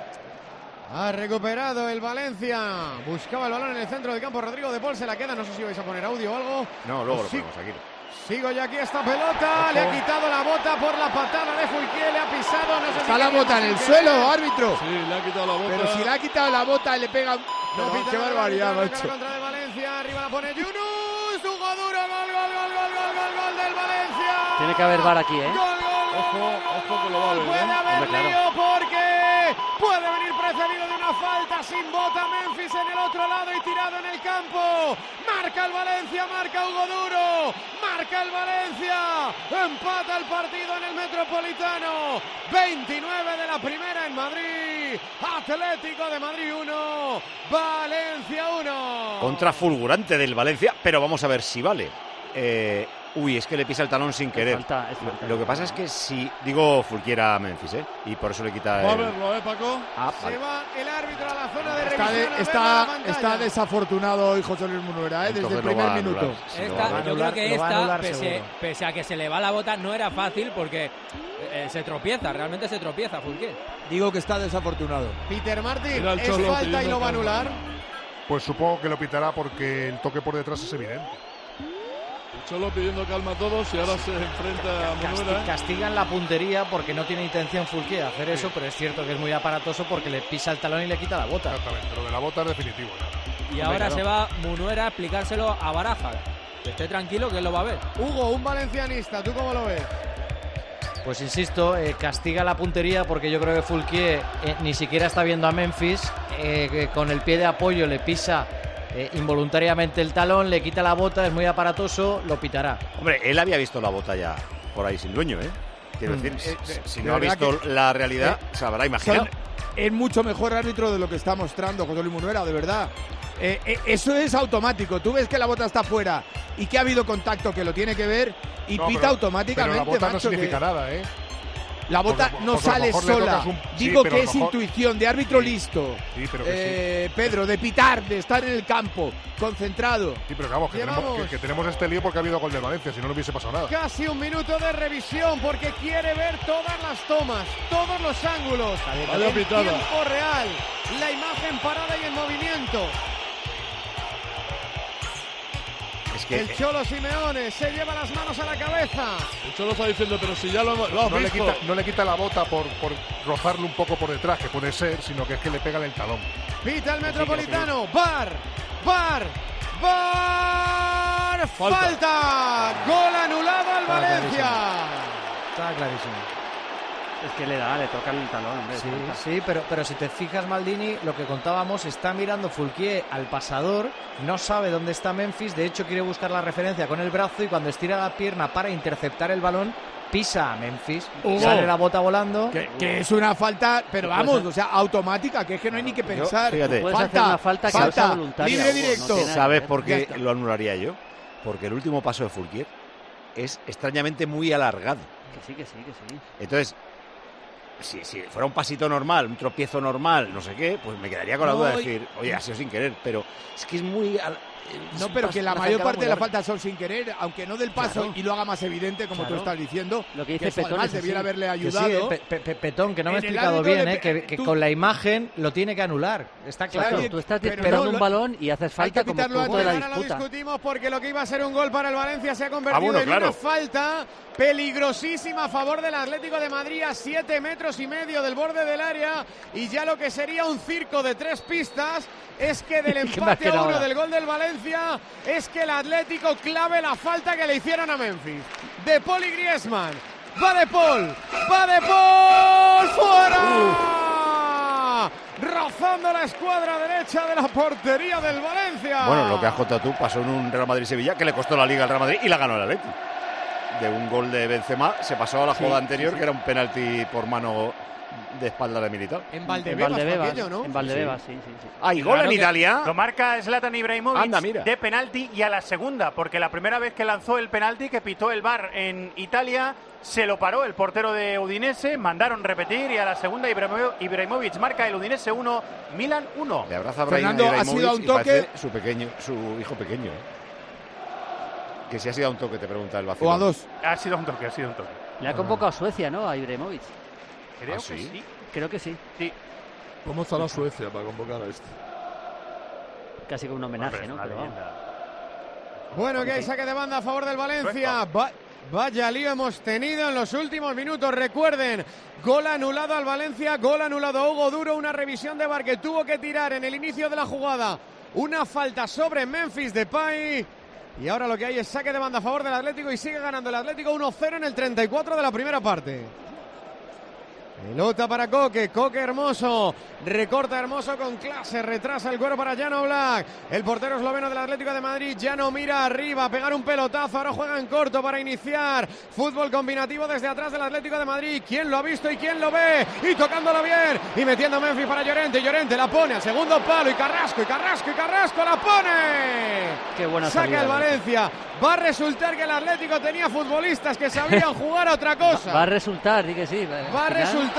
Ha recuperado el Valencia. Buscaba el balón en el centro del campo. Rodrigo de Paul se la queda. No sé si vais a poner audio o algo. No, luego lo Sí. ponemos aquí. Sigo yo aquí esta pelota. Le ha quitado la bota por la patada de Fulquier. Le ha pisado. No sé Está si la quería bota en el Fulquier. suelo, árbitro. Sí, le ha quitado la bota. Pero si le ha quitado la bota y le pega. No, No, pita qué nada, barbaridad, arranca la macho. contra de Valencia. Arriba la pone Yunus. Hugo Duro. Gol, gol, gol, gol, gol, gol, gol del Valencia. Tiene que haber V A R aquí, ¿eh? Gol, gol, Ojo, ojo que lo va a ver. Puede ¿eh? haber Hombre, claro. lío porque puede venir precedido de una falta sin bota. Memphis en el otro lado y tirado en el campo. Marca el Valencia, marca Hugo Duro. Marca el Valencia. Empata el partido en el Metropolitano. veintinueve de la primera en Madrid. Atlético de Madrid uno. Valencia uno. Contra fulgurante del Valencia, pero vamos a ver si vale. Eh, uy, es que le pisa el talón sin querer. falta, es falta. Lo que pasa es que si digo Fulquiera a Memphis, ¿eh? Y por eso le quita Va a el... verlo, ¿eh, Paco? Ah, Se vale. va el árbitro a la zona de Está, revisión. de- a ver la está, pantalla. está desafortunado hoy José Luis Munuera, ¿eh? Desde Entonces el lo primer va a minuto. anular. Sí, lo Esta, va a yo creo anular, que lo va a esta, anular pese, seguro. pese a que se le va la bota, no era fácil porque eh, se tropieza, realmente se tropieza, Fulquier. Digo que está desafortunado. Peter Martin, Mira el es Cholo falta y pidiendo lo va a calma. anular. Pues supongo que lo pitará porque el toque por detrás es evidente. Solo pidiendo calma a todos y ahora se enfrenta a Casti- Munuera. Castigan la puntería porque no tiene intención Fulquier hacer eso, pero es cierto que es muy aparatoso porque le pisa el talón y le quita la bota. Exactamente, lo de la bota es definitivo. ya. Y ahora se va Munuera a explicárselo a Baraja. Que esté tranquilo que él lo va a ver. Hugo, un valencianista, ¿tú cómo lo ves? Pues insisto, eh, castiga la puntería porque yo creo que Fulquier eh, ni siquiera está viendo a Memphis, eh, que con el pie de apoyo le pisa eh, involuntariamente el talón, le quita la bota, es muy aparatoso, lo pitará. Hombre, él había visto la bota ya por ahí sin dueño, ¿eh? Quiero Mm. decir, Eh, si- eh, si de no ha verdad visto que- la realidad, eh, se habrá imaginado. Son- es mucho mejor árbitro de lo que está mostrando José Luis Munuera, de verdad. Eh, eh, eso es automático. Tú ves que la bota está fuera y que ha habido contacto que lo tiene que ver y No, pita pero- automáticamente. Pero la bota no macho, que- significa nada, ¿eh? La bota Porque- no porque a lo sale mejor le sola. tocas un- sí, Digo pero que a lo es mejor- intuición de árbitro Sí. listo. Sí, pero que Eh, sí. Pedro, de pitar, de estar en el campo, concentrado. Sí, pero vamos, que tenemos, Llevamos- que, que tenemos este lío porque ha habido gol de Valencia, si no, no hubiese pasado nada. Casi un minuto de revisión porque quiere ver todas las tomas, todos los ángulos, Vaya en pitada. tiempo real, la imagen parada y en movimiento. Es que El Cholo Simeone se lleva las manos a la cabeza. El Cholo está diciendo, pero si ya lo, hemos- lo has No le, visto. quita, no le quita la bota por, por rozarle un poco por detrás, que puede ser, sino que es que le pega en el talón. Pita el Metropolitano. Bar, bar, bar. Falta. Falta. Gol anulado al Está Valencia. Está clarísimo. Es que le da, le toca el talón, hombre. Sí, falta. sí, pero, pero si te fijas, Maldini, lo que contábamos, está mirando Fulquier al pasador, no sabe dónde está Memphis, de hecho quiere buscar la referencia con el brazo y cuando estira la pierna para interceptar el balón, pisa a Memphis, Hugo. sale la bota volando. Que, que es una falta, pero Puede vamos, ser- o sea, automática, que es que no hay ni que Yo, pensar. fíjate. Puedes hacer una falta que no sea voluntaria, libre Hugo, no directo. tiene nada ¿Sabes que ver. por Ya qué está. lo anularía yo? Porque el último paso de Fulquier es extrañamente muy alargado. Que sí, que sí, que sí. Entonces, si, si fuera un pasito normal, un tropiezo normal, no sé qué, pues me quedaría con la No, duda de y- decir, oye, ha sido sin querer, pero es que es muy... al- es No, un pero pas- que la una mayor zancada parte muy de las larga. faltas son sin querer, aunque no del paso Claro. y lo haga más evidente, como tú Claro. estás diciendo. Lo que dice eso Petón además es así. debiera haberle Que sí, ayudado. eh, Pe- Pe- Petón, que no me he En el explicado árbitro bien, le eh, pe- que, que tú- con la imagen lo tiene que anular. Está claro. Claro, Sí, tú estás pero esperando no, un lo- balón y haces Hay falta que como pitarlo punto de la antes, ahora lo disputa. discutimos porque lo que iba a ser un gol para el Valencia se ha convertido Ah, bueno, en claro. una falta peligrosísima a favor del Atlético de Madrid a siete metros y medio del borde del área y ya lo que sería un circo de tres pistas es que del ¿Qué empate más a uno ahora? del gol del Valencia es que el Atlético clave la falta que le hicieron a Memphis. De Paul y Griezmann. Va De Paul, va De Paul, fuera. Rozando la escuadra derecha de la portería del Valencia. Bueno, lo que has contado tú pasó en un Real Madrid-Sevilla que le costó la Liga al Real Madrid y la ganó el Atleti. De un gol de Benzema se pasó a la Sí, jugada sí, anterior, sí. que era un penalti por mano de espalda de Militao. En En Valdebebas, Valdebebas, aquello, ¿no? en Valdebebas, sí, sí, sí. ¿Hay gol Claro en que Italia? Lo marca Zlatan Ibrahimovic Anda, mira. de penalti y a la segunda, porque la primera vez que lanzó el penalti que pitó el V A R en Italia se lo paró el portero de Udinese, mandaron repetir y a la segunda Ibrahimo- Ibrahimovic marca el Udinese uno, Milan uno. Le abraza a Fernando, Brahim ha sido a un y toque. parece su pequeño, su hijo pequeño. ¿eh? Que si ha sido a un toque, te pregunta el vacío. O a dos. Ha sido un toque, ha sido un toque. Le ha convocado a Suecia, ¿no? A Ibrahimovic. Creo ¿Ah, que sí? sí. Creo que sí. Sí. ¿Cómo está la Suecia para convocar a este? Casi como un homenaje, Hombre, es ¿no? una Pero vamos. leyenda. Bueno, que hay saque de banda a favor del Valencia. Va- vaya lío hemos tenido en los últimos minutos. Recuerden, gol anulado al Valencia, gol anulado a Hugo Duro. Una revisión de V A R que tuvo que tirar en el inicio de la jugada. Una falta sobre Memphis Depay. Y ahora lo que hay es saque de banda a favor del Atlético y sigue ganando el Atlético uno cero en el treinta y cuatro de la primera parte. Pelota para Coque, Coque Hermoso, recorta Hermoso con clase, retrasa el cuero para Jan Oblak, el portero esloveno del Atlético de Madrid. Jan mira arriba, a pegar un pelotazo, ahora juega en corto para iniciar, fútbol combinativo desde atrás del Atlético de Madrid. ¿Quién lo ha visto y quién lo ve? Y tocándolo bien, y metiendo a Memphis para Llorente, Llorente la pone al segundo palo, y Carrasco, y Carrasco, y Carrasco la pone. Qué buena Saque salida, al Valencia. Va a resultar que el Atlético tenía futbolistas que sabían jugar a otra cosa. Va, va a resultar, di que sí. Va a resultar.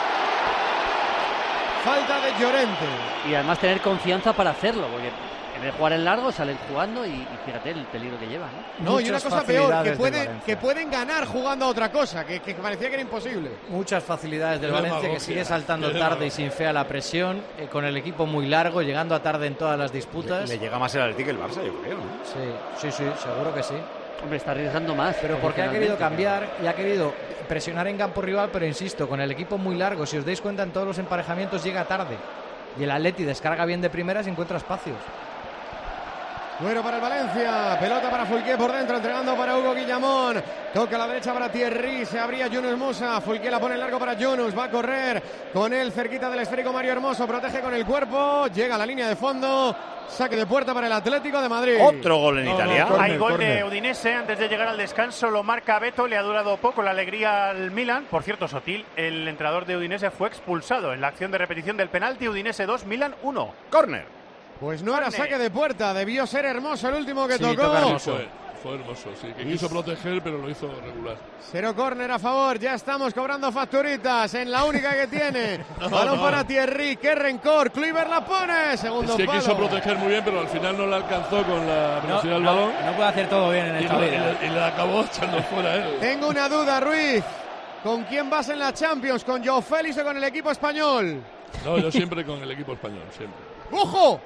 Falta de Llorente. Y además tener confianza para hacerlo, porque en vez de jugar en largo salen jugando y, y fíjate el peligro que lleva, ¿no? No, y una cosa peor, que facilidades del pueden, Valencia. que pueden ganar jugando a otra cosa, que, que parecía que era imposible. Muchas facilidades del Qué Valencia, que demagogia, sigue saltando qué tarde y demagogia. sin fe a la presión, eh, con el equipo muy largo, llegando a tarde en todas las Le, disputas. le llega más el Atlético que el Barça, yo creo, ¿no? Sí, sí, sí, seguro que sí. Hombre, está arriesgando más. Pero porque ha querido emocionalmente, cambiar y ha querido presionar en campo rival, pero insisto, con el equipo muy largo, si os dais cuenta en todos los emparejamientos llega tarde. Y el Atleti descarga bien de primeras y encuentra espacios. Bueno para el Valencia, pelota para Fulqué por dentro, entregando para Hugo Guillamón, toca a la derecha para Thierry, se abría Yunus Musa, Fulqué la pone en largo para Yunus, va a correr con él cerquita del esférico Mario Hermoso, protege con el cuerpo, llega a la línea de fondo, saque de puerta para el Atlético de Madrid. Otro gol en No, Italia. no, córner, Hay gol córner. de Udinese antes de llegar al descanso, lo marca Beto, le ha durado poco la alegría al Milan. Por cierto, Sotil, el entrenador de Udinese, fue expulsado en la acción de repetición del penalti. Udinese dos, Milan uno. Córner. Pues no era saque de puerta, debió ser Hermoso el último que Sí, tocó. toca hermoso. Fue, fue hermoso, sí, que quiso proteger, pero lo hizo regular. Cero córner a favor, ya estamos cobrando facturitas en la única que tiene. No, Balón no. para Thierry, qué rencor, Kluivert la pone, segundo Es que palo. quiso proteger muy bien, pero al final no le alcanzó con la velocidad del no, balón. no puede hacer todo bien en y, esta lo- vida. y le, y le acabó echando fuera él. Tengo una duda, Ruiz. ¿Con quién vas en la Champions? ¿Con Joao Félix o con el equipo español? No, yo siempre con el equipo español, siempre. ¡Ojo!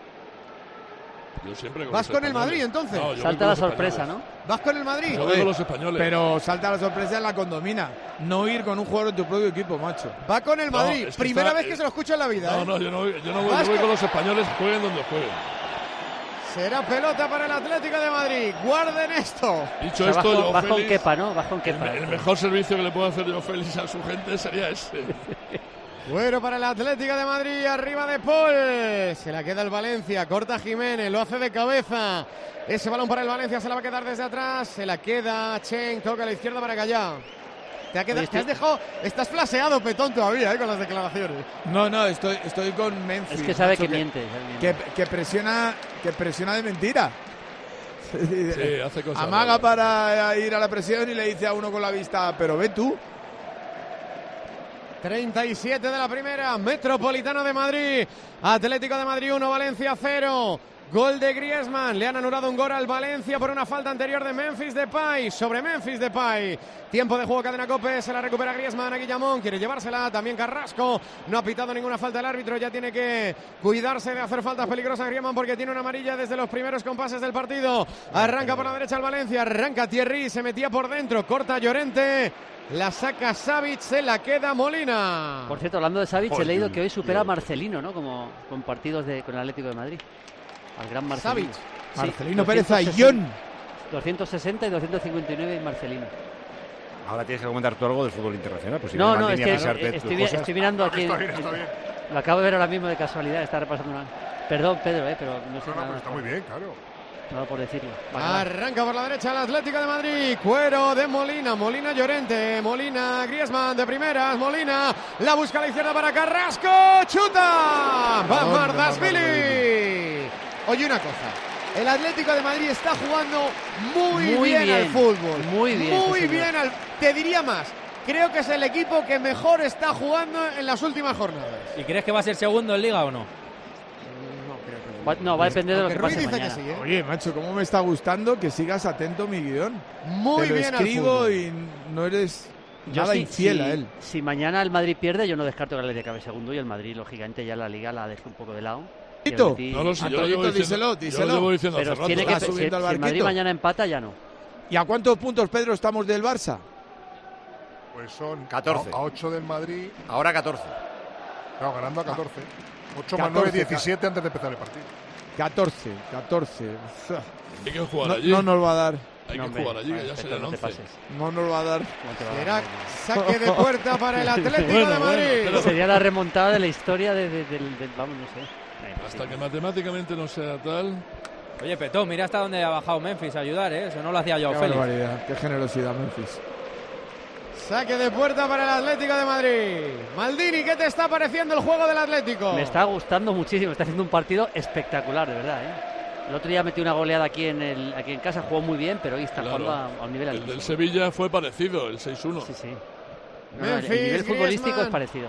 Yo siempre con ¿Vas los con el españoles. Madrid, entonces? No, yo voy Salta con la los sorpresa, españoles. ¿no? ¿Vas con el Madrid? Yo voy con los españoles. Pero salta la sorpresa en la condomina. No ir con un jugador de tu propio equipo, macho. Va con el No, Madrid. es que Primera está- vez que se lo escucho en la vida. No, ¿eh? no, yo no, yo no voy, Vas yo voy con- con los españoles, jueguen donde jueguen. Será pelota para el Atlético de Madrid. Guarden esto. Dicho O sea, esto, vas con- yo vas con Félix, Kepa, ¿no? Vas con el, Kepa. el mejor servicio que le puedo hacer yo Félix a su gente sería ese. Bueno para el Atlético de Madrid, arriba de Paul. Se la queda el Valencia, corta Jiménez, lo hace de cabeza. Ese balón para el Valencia se la va a quedar desde atrás. Se la queda Chen, toca a la izquierda para Gallá. Te, ha quedado, Oye, te has estoy- dejado, estás flaseado, Petón, todavía, ¿eh? Con las declaraciones. No, no, estoy, estoy con Memphis. Es que sabe macho, que miente. sabe Que, miente. que presiona, que presiona de mentira. Sí, hace cosas. Amaga raras. para ir a la presión y le dice a uno con la vista, pero ve tú. treinta y siete de la primera, Metropolitano de Madrid, Atlético de Madrid uno, Valencia cero. Gol de Griezmann, le han anulado un gol al Valencia por una falta anterior de Memphis Depay, sobre Memphis Depay. Tiempo de juego, cadena COPE, se la recupera Griezmann a Guillamón, quiere llevársela, también Carrasco, no ha pitado ninguna falta el árbitro, ya tiene que cuidarse de hacer faltas peligrosas Griezmann porque tiene una amarilla desde los primeros compases del partido. Arranca por la derecha el Valencia, arranca Thierry, se metía por dentro, corta Llorente, la saca Savic, se la queda Molina. Por cierto, hablando de Savic, he Joder, leído que hoy supera a Dios. Marcelino, ¿no? Como con partidos de, con el Atlético de Madrid. Al gran Marcelino. Savic. Sí, Marcelino Pérez doscientos Ayllón. sesenta doscientos sesenta y doscientos cincuenta y nueve y Marcelino. Ahora tienes que comentar tú algo del fútbol internacional. Pues si No, vienes no, Maldini es a que pisarte eh, tus estoy, vi- cosas. estoy mirando aquí. Está bien, está bien. Lo acabo de ver ahora mismo de casualidad, está repasando una. Perdón, Pedro, eh, pero no sé No, no, nada, pero está muy bien, claro. nada por decirlo. Vale, vale. Arranca por la derecha el Atlético de Madrid. Cuero de Molina. Molina Llorente. Molina Griezmann de primeras. Molina la busca a la izquierda para Carrasco. ¡Chuta! Bamardashvili. Oye, una cosa. El Atlético de Madrid está jugando muy, Muy bien, bien, al fútbol. muy bien, Muy sí, señor. bien. Al... Te diría más. Creo que es el equipo que mejor está jugando en las últimas jornadas. ¿Y crees que va a ser segundo en Liga o no? No creo que Va- no, va a depender de lo que Ruiz pase dice mañana. que sí, ¿eh? Oye, macho, cómo me está gustando que sigas atento a mi guión. Muy Te lo bien al escribo fútbol. y no eres Yo nada sí, infiel si, a él. si mañana el Madrid pierde, yo no descarto que el Atlético acabe segundo y el Madrid, lógicamente, ya la Liga la deje un poco de lado. Y el Tito, Betis- No lo sé, yo lo Antoñito, llevo diciendo, díselo, yo lo díselo. llevo diciendo hace Pero rato. tiene que, Está si, subiendo al si el Madrid barquito. mañana empata, ya no. ¿Y a cuántos puntos, Pedro, estamos del Barça? Pues son catorce. A ocho del Madrid. Ahora catorce. No, ganando a catorce. ocho más catorce, nueve, diecisiete antes de empezar el partido. catorce, catorce. Hay que jugar No, allí. no nos va a dar. Hay No, que hombre, jugar allí, que vale, ya Pepe, serían no te once. pases. No nos va a dar. ¿Cómo te va a Será dar? saque de puerta para el Atlético Bueno, de Madrid. bueno, pero- Sería la remontada de la historia de, de- del, del- vamos, no sé. Eh, pues Hasta sí. que matemáticamente no sea tal. Oye, Petón, mira hasta dónde ha bajado Memphis a ayudar, ¿eh? Eso no lo hacía yo Qué Félix. barbaridad, qué generosidad, Memphis. Saque de puerta para el Atlético de Madrid. Maldini, ¿qué te está pareciendo el juego del Atlético? Me está gustando muchísimo, está haciendo un partido espectacular, de verdad, ¿eh? El otro día metió una goleada aquí en el aquí en casa, jugó muy bien, pero hoy está Claro. jugando a, a un nivel El altísimo. del Sevilla fue parecido, el seis uno. Sí, sí. No, no, el Memphis, nivel futbolístico Griezmann. es parecido.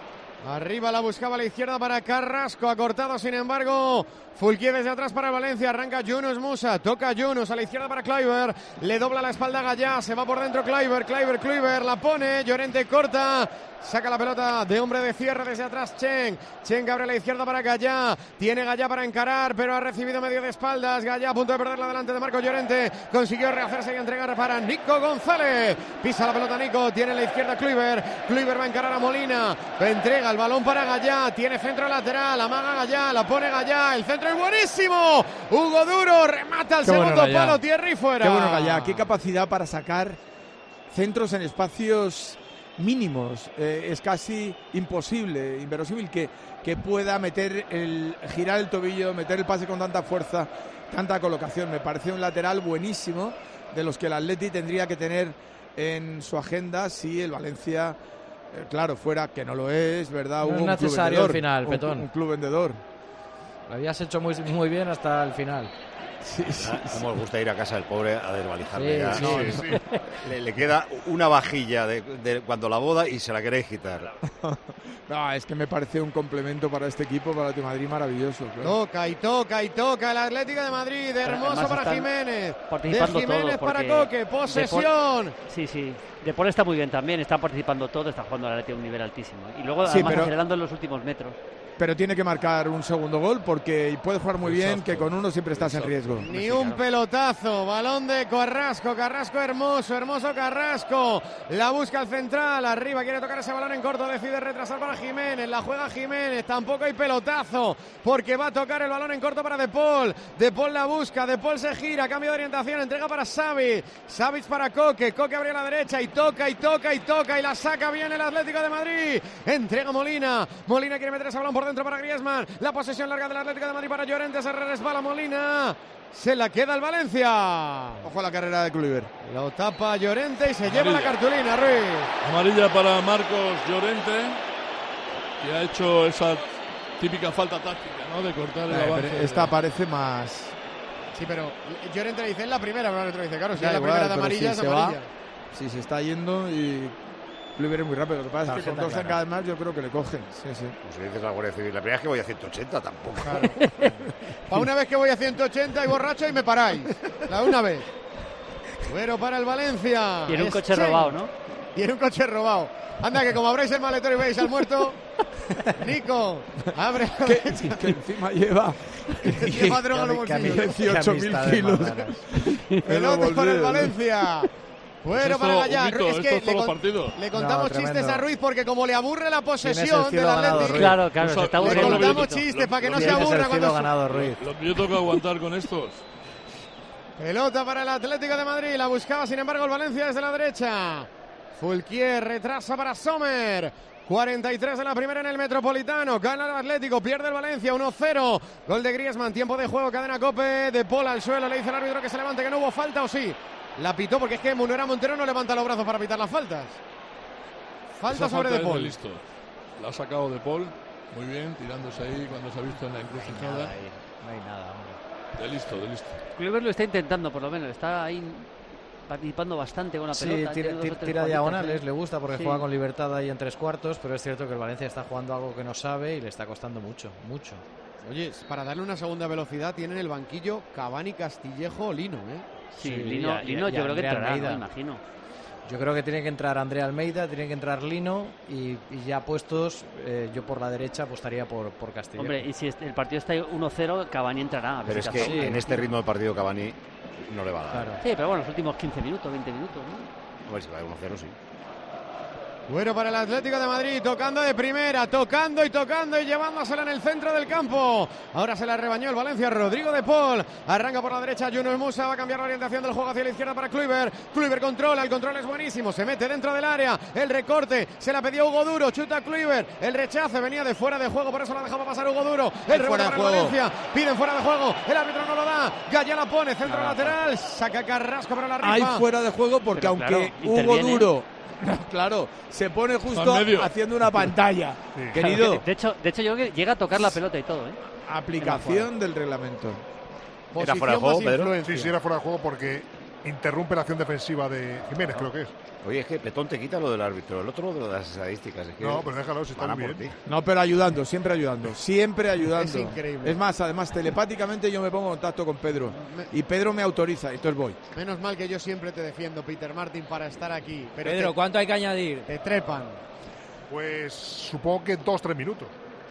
Arriba la buscaba a la izquierda para Carrasco, ha cortado sin embargo Fulquier desde atrás para el Valencia, arranca Yunus Musa, toca Yunus a la izquierda para Kluivert, le dobla la espalda a Gallá, se va por dentro Kluivert, Kluivert, Kluivert, la pone, Llorente corta, saca la pelota de hombre de cierre desde atrás Chen, Chen que abre a la izquierda para Gallá, tiene Gallá para encarar, pero ha recibido medio de espaldas, Gallá a punto de perderla delante de Marco Llorente, consiguió rehacerse y entregar para Nico González, pisa la pelota Nico, tiene a la izquierda Kluivert, Kluivert va a encarar a Molina, entrega el balón para Gallá, tiene centro lateral, amaga Gallá, la pone Gallá, el centro es buenísimo, Hugo Duro remata al Qué bueno segundo Gallá. palo, tierra y fuera. Qué bueno, Gallá, qué capacidad para sacar centros en espacios mínimos. Eh, es casi imposible, inverosímil que, que pueda meter el girar el tobillo, meter el pase con tanta fuerza, tanta colocación. Me parece un lateral buenísimo de los que el Atleti tendría que tener en su agenda si el Valencia, eh, claro, fuera que no lo es, ¿verdad? No Hubo es un club necesario vendedor, al final, un- Petón. Un club vendedor. Lo habías hecho muy, muy bien hasta el final. Sí, sí, Ah, ¿Cómo os gusta ir a casa del pobre a desvalijarle? Sí, ya? sí, No, sí. no. Le, le queda una vajilla de, de cuando la boda y se la queréis quitar. No, es que me parece un complemento para este equipo, para el Madrid, maravilloso. claro. Toca y toca y toca el Atlético de Madrid, hermoso además para están Jiménez, de participando Jiménez todos, para porque Coque, De posesión. Paul- sí, sí. De Paul está muy bien también, está participando todo, está jugando al Atleti a un nivel altísimo. Y luego Sí, además pero- acelerando en los últimos metros. Pero tiene que marcar un segundo gol porque puede jugar muy bien, Exacto. que con uno siempre estás en riesgo. Ni un pelotazo, balón de Carrasco, Carrasco hermoso, hermoso Carrasco, la busca al central, arriba quiere tocar ese balón en corto, decide retrasar para Jiménez, la juega Jiménez, tampoco hay pelotazo, porque va a tocar el balón en corto para De Paul, De Paul la busca, De Paul se gira, cambio de orientación, entrega para Savic, Savic para Coque, Coque abre a la derecha y toca y toca y toca y la saca bien el Atlético de Madrid, entrega Molina, Molina quiere meter ese balón por dentro para Griezmann, la posesión larga del Atlético de Madrid para Llorente, se resbala Molina, se la queda el Valencia. Ojo a la carrera de Kluivert. Lo tapa Llorente y se Amarilla. lleva la cartulina, Ruiz. Amarilla para Marcos Llorente, que ha hecho esa típica falta táctica, ¿no? De cortar el Eh, pero avance. esta parece más. Sí, pero Llorente le dice en la primera, pero el otro dice, claro, si Da es la igual, primera de pero amarilla, si es se amarilla. va, si se está yendo y Kluivert es muy rápido. Lo que pasa es que con Tarjeta dos clara. encadas más yo creo que le cogen. Sí, sí. Pues si dices la Guardia Civil, la primera vez que voy a ciento ochenta tampoco. Para una vez que voy a ciento ochenta y borracho y me paráis. La una vez. Bueno, para el Valencia. Y en un Es coche Chen. robado, ¿no? Y en un coche robado. Anda, que como abréis el maletero y veis al muerto, Nico, abre. Que, que encima lleva Lleva droga en los bolsillos. dieciocho mil kilos. Pelota para el bolsillos. Valencia. Bueno, Esto, para Gallá. Huguito, Es esto que es le, todo con- partido. le contamos No, chistes tremendo. a Ruiz porque como le aburre la Tienes el posesión del cielo ganado, Atlético, Ruiz. Claro, claro, Un se está sal- le aburriendo. un contamos saludito. chistes para que no Lo- se lo- Tienes aburra el cuando cielo ganado, Ruiz. Lo que yo tengo que aguantar con estos. Pelota para el Atlético de Madrid. La buscaba, sin embargo, el Valencia desde la derecha. Fulquier retrasa para Sommer. cuarenta y tres de la primera en el Metropolitano. Gana el Atlético, pierde el Valencia uno cero. Gol de Griezmann, tiempo de juego, cadena Cope. De Paul al suelo, le dice el árbitro que se levante, que no hubo falta, o sí. La pitó porque es que Munera Montero no levanta los brazos para pitar las faltas. Falta Esa sobre falta De es Paul. listo. La ha sacado De Paul. Muy bien, tirándose ahí cuando se ha visto en la encrucijada. No hay nada, hombre. De listo, de listo. Kluivert lo está intentando, por lo menos. Está ahí participando bastante con la Sí, pelota. tira, tiene dos o tira, tres tira palitas, diagonales, ¿eh? le gusta porque Sí. juega con libertad ahí en tres cuartos, pero es cierto que el Valencia está jugando algo que no sabe y le está costando mucho, mucho. Oye, para darle una segunda velocidad tienen el banquillo Cavani, Castillejo, Lino, ¿eh? Sí, Sí, Lino, y a- Lino y a yo creo que Andrea entrará, Almeida. ¿no? Imagino. Yo creo que tiene que entrar Andrea Almeida, tiene que entrar Lino y, y ya puestos, eh, yo por la derecha apostaría por, por Castillejo. Hombre, y si este- el partido está uno cero, Cavani entrará. a ver Pero es si que acaso. en este ritmo de partido Cavani no le va a dar. Claro. Sí, pero bueno, los últimos quince minutos, veinte minutos, ¿no? A ver si va de uno cero, sí. Bueno para el Atlético de Madrid, tocando de primera, tocando y tocando y llevándosela en el centro del campo. Ahora se la rebañó el Valencia, Rodrigo de Paul. Arranca por la derecha, Yunus Musa va a cambiar la orientación del juego hacia la izquierda para Kluivert. Kluivert controla, el control es buenísimo, se mete dentro del área. El recorte, se la pidió Hugo Duro, chuta Kluivert. El rechace venía de fuera de juego, por eso la dejaba pasar Hugo Duro. El Fuera rebote de para el juego. Valencia, piden fuera de juego. El árbitro no lo da, Gaya la pone, centro Carajo. lateral, saca Carrasco para la rifa. Hay fuera de juego porque Pero, aunque claro, Hugo interviene. Duro, claro, se pone justo Al medio. haciendo una pantalla. Claro, Querido, de, de hecho, de hecho, yo creo que llega a tocar la pelota y todo, ¿eh? aplicación del reglamento. ¿Era fuera de juego, Pedro? Sí, sí, era fuera de juego porque interrumpe la acción defensiva de Jiménez, creo que es. Oye, es que Petón te quita lo del árbitro, el otro lo de las estadísticas. Es que No, pero déjalo, si está van a muy por bien. ti. No, pero ayudando, siempre ayudando, siempre ayudando. Es increíble. Es más, además, telepáticamente yo me pongo en contacto con Pedro y Pedro me autoriza, entonces voy. Menos mal que yo siempre te defiendo, Peter Martin, para estar aquí. Pero Pedro, te, ¿cuánto hay que añadir? te trepan. Pues supongo que dos, tres minutos.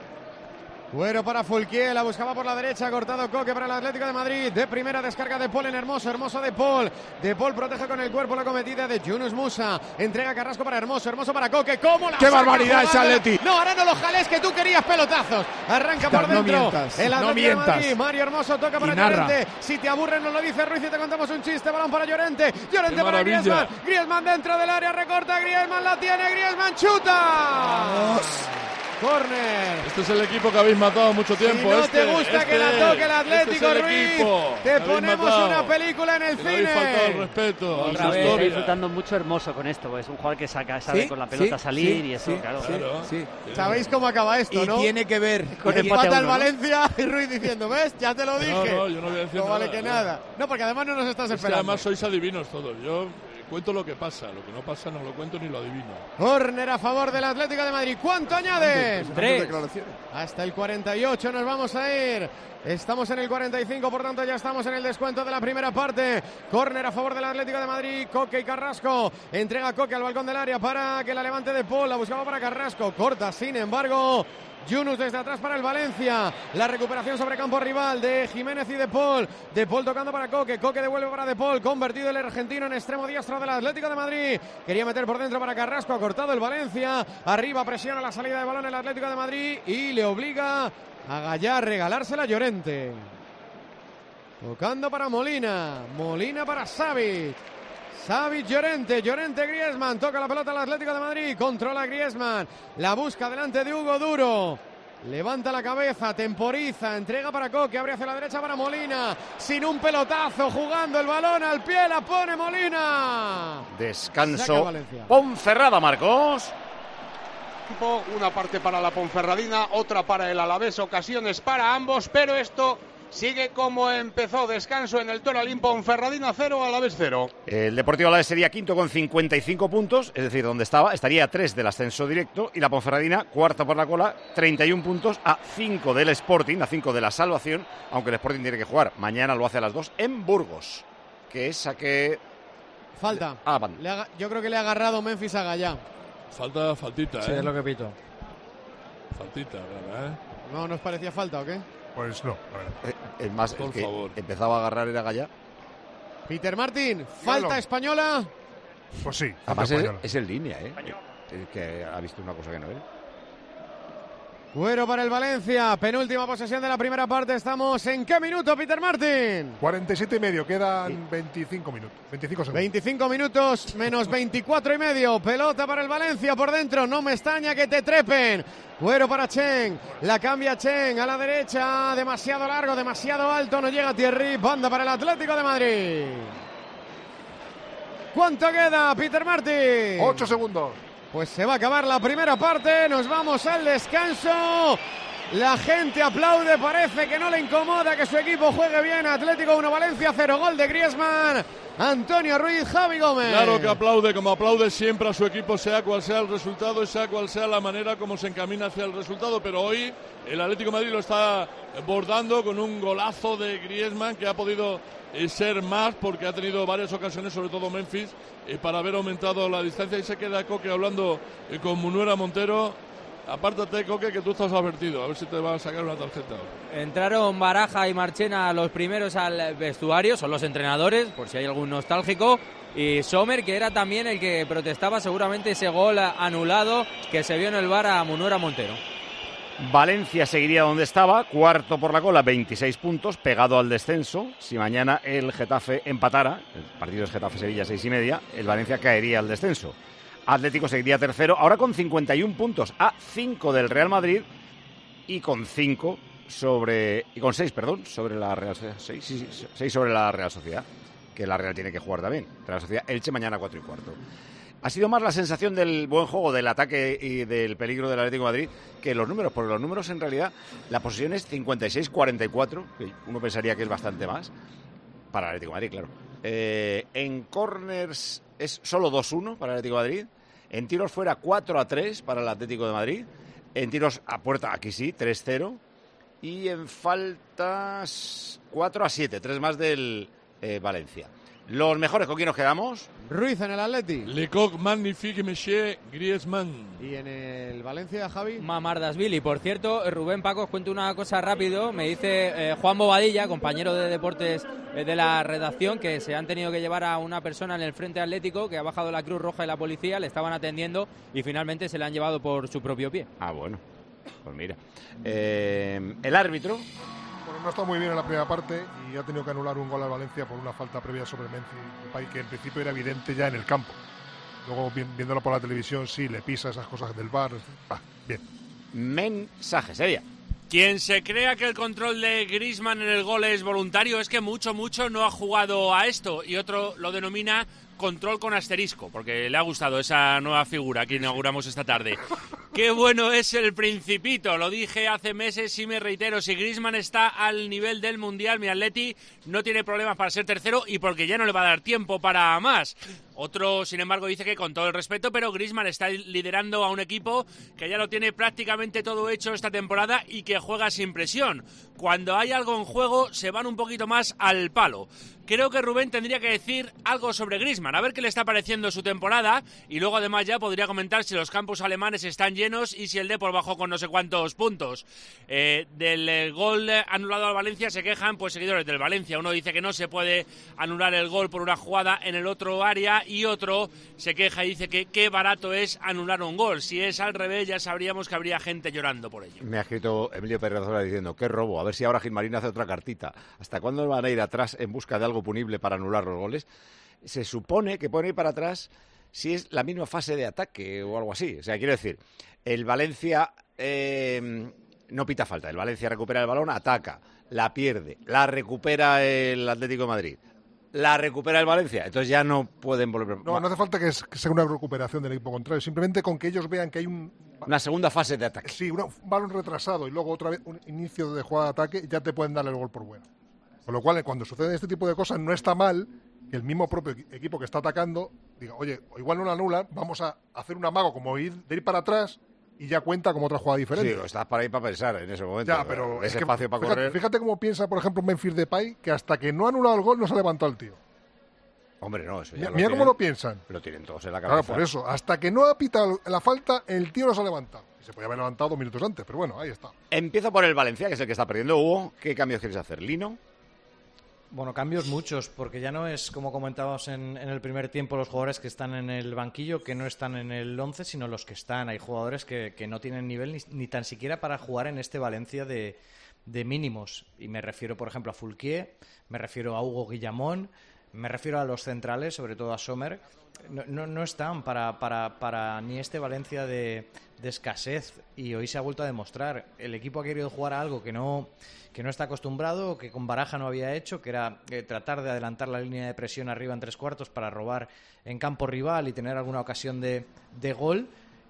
Bueno para Fulquier, la buscaba por la derecha, cortado Coque para el Atlético de Madrid. De primera descarga de Paul en Hermoso, Hermoso de Paul. De Paul protege con el cuerpo la cometida de Yunus Musa. Entrega Carrasco para Hermoso, Hermoso para Coque. ¿Cómo la ¡Qué saca barbaridad ese jugando? Atleti! No, ahora no lo jales, que tú querías pelotazos. Arranca por No dentro. mientas, el no Atlético de mientas. Madrid. Mario Hermoso toca para Y narra. Llorente. Si te aburre, nos lo dice Ruiz y te contamos un chiste. Balón para Llorente. Llorente ¡Qué para maravilla! Griezmann. Griezmann dentro del área, recorta. Griezmann la tiene. Griezmann chuta. Corner. Este es el equipo que habéis matado mucho tiempo. Si no este, te gusta este, que la toque el Atlético, este es el Ruiz, equipo que te habéis ponemos matado. una película en el Que le habéis faltado el cine. respeto a Otra su vez está historia. disfrutando mucho Hermoso con esto, pues es un jugador que saca, sabe Sí, con la pelota sí, salir sí, y eso, sí, claro. sí, Claro. sí. ¿Sabéis cómo acaba esto, Y no? tiene que ver Con y- empate Empata a el uno, ¿no? Valencia y Ruiz diciendo, ¿ves? Ya te lo dije. No, no, yo no voy a decir No vale nada, que no. nada. No, porque además no nos estás Es que esperando. además sois adivinos todos. Yo eh, cuento lo que pasa. Lo que no pasa no lo cuento ni lo adivino. Corner a favor del Atlético de Madrid. ¿Cuánto añades? Tres. declaraciones. Hasta el cuarenta y ocho nos vamos a ir. Estamos en el cuarenta y cinco, por tanto ya estamos en el descuento de la primera parte. Córner a favor del Atlético de Madrid. Coque y Carrasco. Entrega Coque al balcón del área para que la levante de Paul. La buscaba para Carrasco. Corta, sin embargo. Yunus desde atrás para el Valencia. La recuperación sobre campo rival de Jiménez y de Paul. De Paul tocando para Coque. Coque devuelve para de Paul. Convertido el argentino en extremo diestro del Atlético de Madrid. Quería meter por dentro para Carrasco. Ha cortado el Valencia. Arriba presiona la salida de balón el Atlético de Madrid. Y le obliga a Gallá a regalársela a Llorente. Tocando para Molina. Molina para Savic. Savic, Llorente, Llorente, Griezmann, toca la pelota al Atlético de Madrid, controla Griezmann, la busca delante de Hugo Duro, levanta la cabeza, temporiza, entrega para Coque, abre hacia la derecha para Molina, sin un pelotazo, jugando el balón al pie, la pone Molina. Saca Descanso. Valencia. Ponferrada, Marcos. Una parte para la Ponferradina, otra para el Alavés, ocasiones para ambos, pero esto sigue como empezó. Descanso en el Toralín, Ponferradina cero, Alavés cero. El Deportivo Alavés sería quinto con cincuenta y cinco puntos, es decir, donde estaba, estaría a tres del ascenso directo, y la Ponferradina, cuarta por la cola, treinta y un puntos, a cinco del Sporting, a cinco de la salvación, aunque el Sporting tiene que jugar. Mañana lo hace a las dos en Burgos, que es a que... Falta. Ah, van. Le ha- yo creo que le ha agarrado Memphis a Gallá. Falta, faltita, Sí, ¿eh? es lo que pito. Faltita, ¿verdad? ¿eh? ¿No nos parecía falta o qué? Pues no, la verdad. Eh, el más, Por el que favor. empezaba a agarrar era Gallá. Peter Martin, falta Claro. española. Pues sí, Además falta es, española. es en línea, ¿eh? Es que ha visto una cosa que no es. Cuero para el Valencia, penúltima posesión de la primera parte. Estamos en qué minuto, Peter Martin. cuarenta y siete y medio, quedan veinticinco minutos. veinticinco segundos. veinticinco minutos menos veinticuatro y medio. Pelota para el Valencia por dentro. No me extraña que te trepen. Cuero para Chen. La cambia Chen a la derecha. Demasiado largo, demasiado alto. No llega Thierry. Banda para el Atlético de Madrid. ¿Cuánto queda, Peter Martin? Ocho segundos. Pues se va a acabar la primera parte, nos vamos al descanso. La gente aplaude, parece que no le incomoda que su equipo juegue bien. Atlético uno, Valencia cero, gol de Griezmann. Antonio Ruiz, Javi Gómez. Claro que aplaude, como aplaude siempre a su equipo, sea cual sea el resultado y sea cual sea la manera como se encamina hacia el resultado, pero hoy el Atlético de Madrid lo está bordando con un golazo de Griezmann que ha podido eh, ser más porque ha tenido varias ocasiones, sobre todo Memphis, eh, para haber aumentado la distancia, y se queda Coque hablando eh, con Munuera Montero. Apártate, Coque, que tú estás advertido, a ver si te va a sacar una tarjeta. Entraron Baraja y Marchena los primeros al vestuario, son los entrenadores, por si hay algún nostálgico, y Sommer, que era también el que protestaba seguramente ese gol anulado que se vio en el V A R a Munuera Montero. Valencia seguiría donde estaba, cuarto por la cola, veintiséis puntos, pegado al descenso. Si mañana el Getafe empatara, el partido es Getafe-Sevilla, seis y media, el Valencia caería al descenso. Atlético seguiría tercero, ahora con cincuenta y un puntos, a cinco del Real Madrid y con cinco sobre y con seis, perdón, sobre la Real Sociedad, seis, sí, sí, seis sobre la Real Sociedad, que la Real tiene que jugar también. Real Sociedad Elche mañana cuatro y cuarto. Ha sido más la sensación del buen juego, del ataque y del peligro del Atlético de Madrid que los números, porque los números en realidad la posesión es cincuenta y seis cuarenta y cuatro, que uno pensaría que es bastante más para el Atlético de Madrid, claro. Eh, en corners es solo dos uno para el Atlético de Madrid. En tiros fuera cuatro a tres para el Atlético de Madrid. En tiros a puerta, aquí sí, tres cero. Y en faltas cuatro a siete, tres más del eh, Valencia. Los mejores, ¿con quién nos quedamos? Ruiz en el Atleti. Lecoq, magnifique, monsieur Griezmann. Y en el Valencia, Javi. Mamardasvili. Por cierto, Rubén, Paco, os cuento una cosa rápido. Me dice eh, Juan Bobadilla, compañero de deportes eh, de la redacción, que se han tenido que llevar a una persona en el Frente Atlético, que ha bajado la Cruz Roja y la policía, le estaban atendiendo y finalmente se le han llevado por su propio pie. Ah, bueno. Pues mira. Eh, el árbitro... Bueno, no está muy bien en la primera parte y ha tenido que anular un gol al Valencia por una falta previa sobre Memphis Depay, que en principio era evidente ya en el campo. Luego, viéndolo por la televisión, sí, le pisa esas cosas del V A R. Ah, bien. Mensaje, seria. Quien se crea que el control de Griezmann en el gol es voluntario es que mucho, mucho no ha jugado a esto, y otro lo denomina control con asterisco, porque le ha gustado esa nueva figura que inauguramos esta tarde. Qué bueno es el Principito, lo dije hace meses y me reitero, si Griezmann está al nivel del Mundial, mi Atleti no tiene problemas para ser tercero y porque ya no le va a dar tiempo para más. Otro, sin embargo, dice que con todo el respeto, pero Griezmann está liderando a un equipo que ya lo tiene prácticamente todo hecho esta temporada y que juega sin presión. Cuando hay algo en juego, se van un poquito más al palo. Creo que Rubén tendría que decir algo sobre Griezmann, a ver qué le está pareciendo su temporada, y luego además ya podría comentar si los campos alemanes están llenos y si el Depor bajó con no sé cuántos puntos. Eh, del eh, gol anulado al Valencia se quejan pues seguidores del Valencia. Uno dice que no se puede anular el gol por una jugada en el otro área, y otro se queja y dice que qué barato es anular un gol. Si es al revés ya sabríamos que habría gente llorando por ello. Me ha escrito Emilio Perrazora diciendo, qué robo, a ver si ahora Gilmarín hace otra cartita. ¿Hasta cuándo van a ir atrás en busca de algo punible para anular los goles? Se supone que pueden ir para atrás si es la misma fase de ataque o algo así. O sea, quiero decir, el Valencia eh, no pita falta. El Valencia recupera el balón, ataca, la pierde, la recupera el Atlético de Madrid, la recupera el Valencia. Entonces ya no pueden volver. No, no hace falta que, es, que sea una recuperación del equipo contrario. Simplemente con que ellos vean que hay un... una segunda fase de ataque. Sí, una, un balón retrasado y luego otra vez un inicio de jugada de ataque, ya te pueden dar el gol por bueno. Con lo cual, cuando suceden este tipo de cosas, no está mal que el mismo propio equipo que está atacando diga, oye, igual no la anulan, vamos a hacer un amago como ir, de ir para atrás y ya cuenta como otra jugada diferente. Sí, estás para ir para pensar en ese momento. Ya, pero ese es espacio que, para fíjate, correr. Fíjate cómo piensa, por ejemplo, Memphis Depay, que hasta que no ha anulado el gol no se ha levantado el tío. Hombre, no, eso ya Mira, lo mira tienen, cómo lo piensan. Lo tienen todos en la cabeza. Claro, por eso. Hasta que no ha pitado la falta, el tío no se ha levantado. Y se podía haber levantado dos minutos antes, pero bueno, ahí está. Empiezo por el Valencia, que es el que está perdiendo. Hugo, ¿qué cambios quieres hacer? ¿Lino? Bueno, cambios muchos, porque ya no es, como comentábamos en, en el primer tiempo, los jugadores que están en el banquillo, que no están en el once, sino los que están. Hay jugadores que, que no tienen nivel ni, ni tan siquiera para jugar en este Valencia de, de mínimos. Y me refiero, por ejemplo, a Fulquier, me refiero a Hugo Guillamón, me refiero a los centrales, sobre todo a Sommer. No, no, no están para, para, para ni este Valencia de, de escasez, y hoy se ha vuelto a demostrar. El equipo ha querido jugar a algo que no, que no está acostumbrado, que con Baraja no había hecho, que era eh, tratar de adelantar la línea de presión arriba en tres cuartos para robar en campo rival y tener alguna ocasión de, de gol.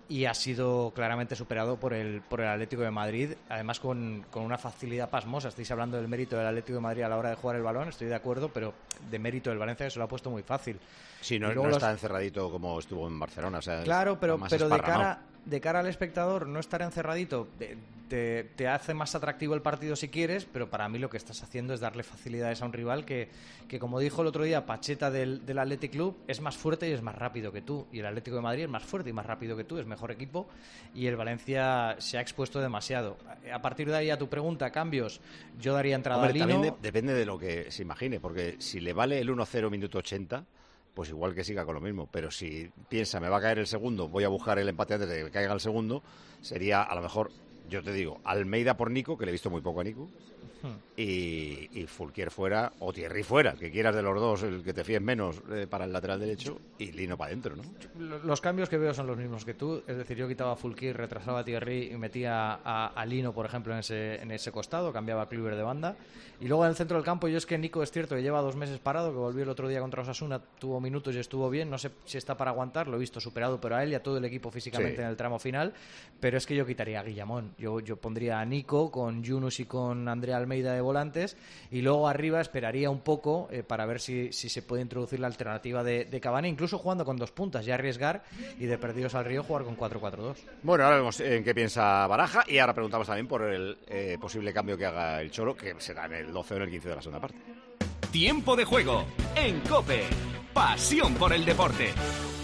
y ha sido claramente superado por el, por el Atlético de Madrid, además con, con una facilidad pasmosa. Estáis hablando del mérito del Atlético de Madrid a la hora de jugar el balón, estoy de acuerdo, pero de mérito del Valencia que se lo ha puesto muy fácil. Sí, no, no los... está encerradito como estuvo en Barcelona. O sea, claro, pero, pero de cara... de cara al espectador, no estar encerradito te, te, te hace más atractivo el partido si quieres, pero para mí lo que estás haciendo es darle facilidades a un rival que, que como dijo el otro día Pacheta del, del Athletic Club, es más fuerte y es más rápido que tú, y el Atlético de Madrid es más fuerte y más rápido que tú, es mejor equipo, y el Valencia se ha expuesto demasiado. A partir de ahí, a tu pregunta, cambios, yo daría entrada Hombre, a Lino. También de, depende de lo que se imagine, porque si le vale el uno cero minuto ochenta, pues igual que siga con lo mismo. Pero si piensa, me va a caer el segundo, voy a buscar el empate antes de que caiga el segundo, sería a lo mejor, yo te digo, Almeida por Nico, que le he visto muy poco a Nico, y, y Fulquier fuera, o Thierry fuera, que quieras de los dos, el que te fíes menos eh, para el lateral derecho, y Lino para adentro, ¿no? Los cambios que veo son los mismos que tú, es decir, yo quitaba a Fulquier, retrasaba a Thierry y metía a, a Lino, por ejemplo, en ese, en ese costado, cambiaba a Kluivert de banda, y luego en el centro del campo, yo es que Nico es cierto que lleva dos meses parado, que volvió el otro día contra Osasuna, tuvo minutos y estuvo bien, no sé si está para aguantar, lo he visto superado, pero a él y a todo el equipo físicamente sí. En el tramo final, pero es que yo quitaría a Guillamón, yo, yo pondría a Nico con Yunus y con Andrea Almeida de volantes, y luego arriba esperaría un poco eh, para ver si, si se puede introducir la alternativa de, de Cavani, incluso jugando con dos puntas, ya arriesgar y de perdidos al río jugar con cuatro cuatro dos. Bueno, ahora vemos en qué piensa Baraja y ahora preguntamos también por el eh, posible cambio que haga el Cholo, que será en el doce o en el quince de la segunda parte. Tiempo de juego en COPE. Pasión por el deporte.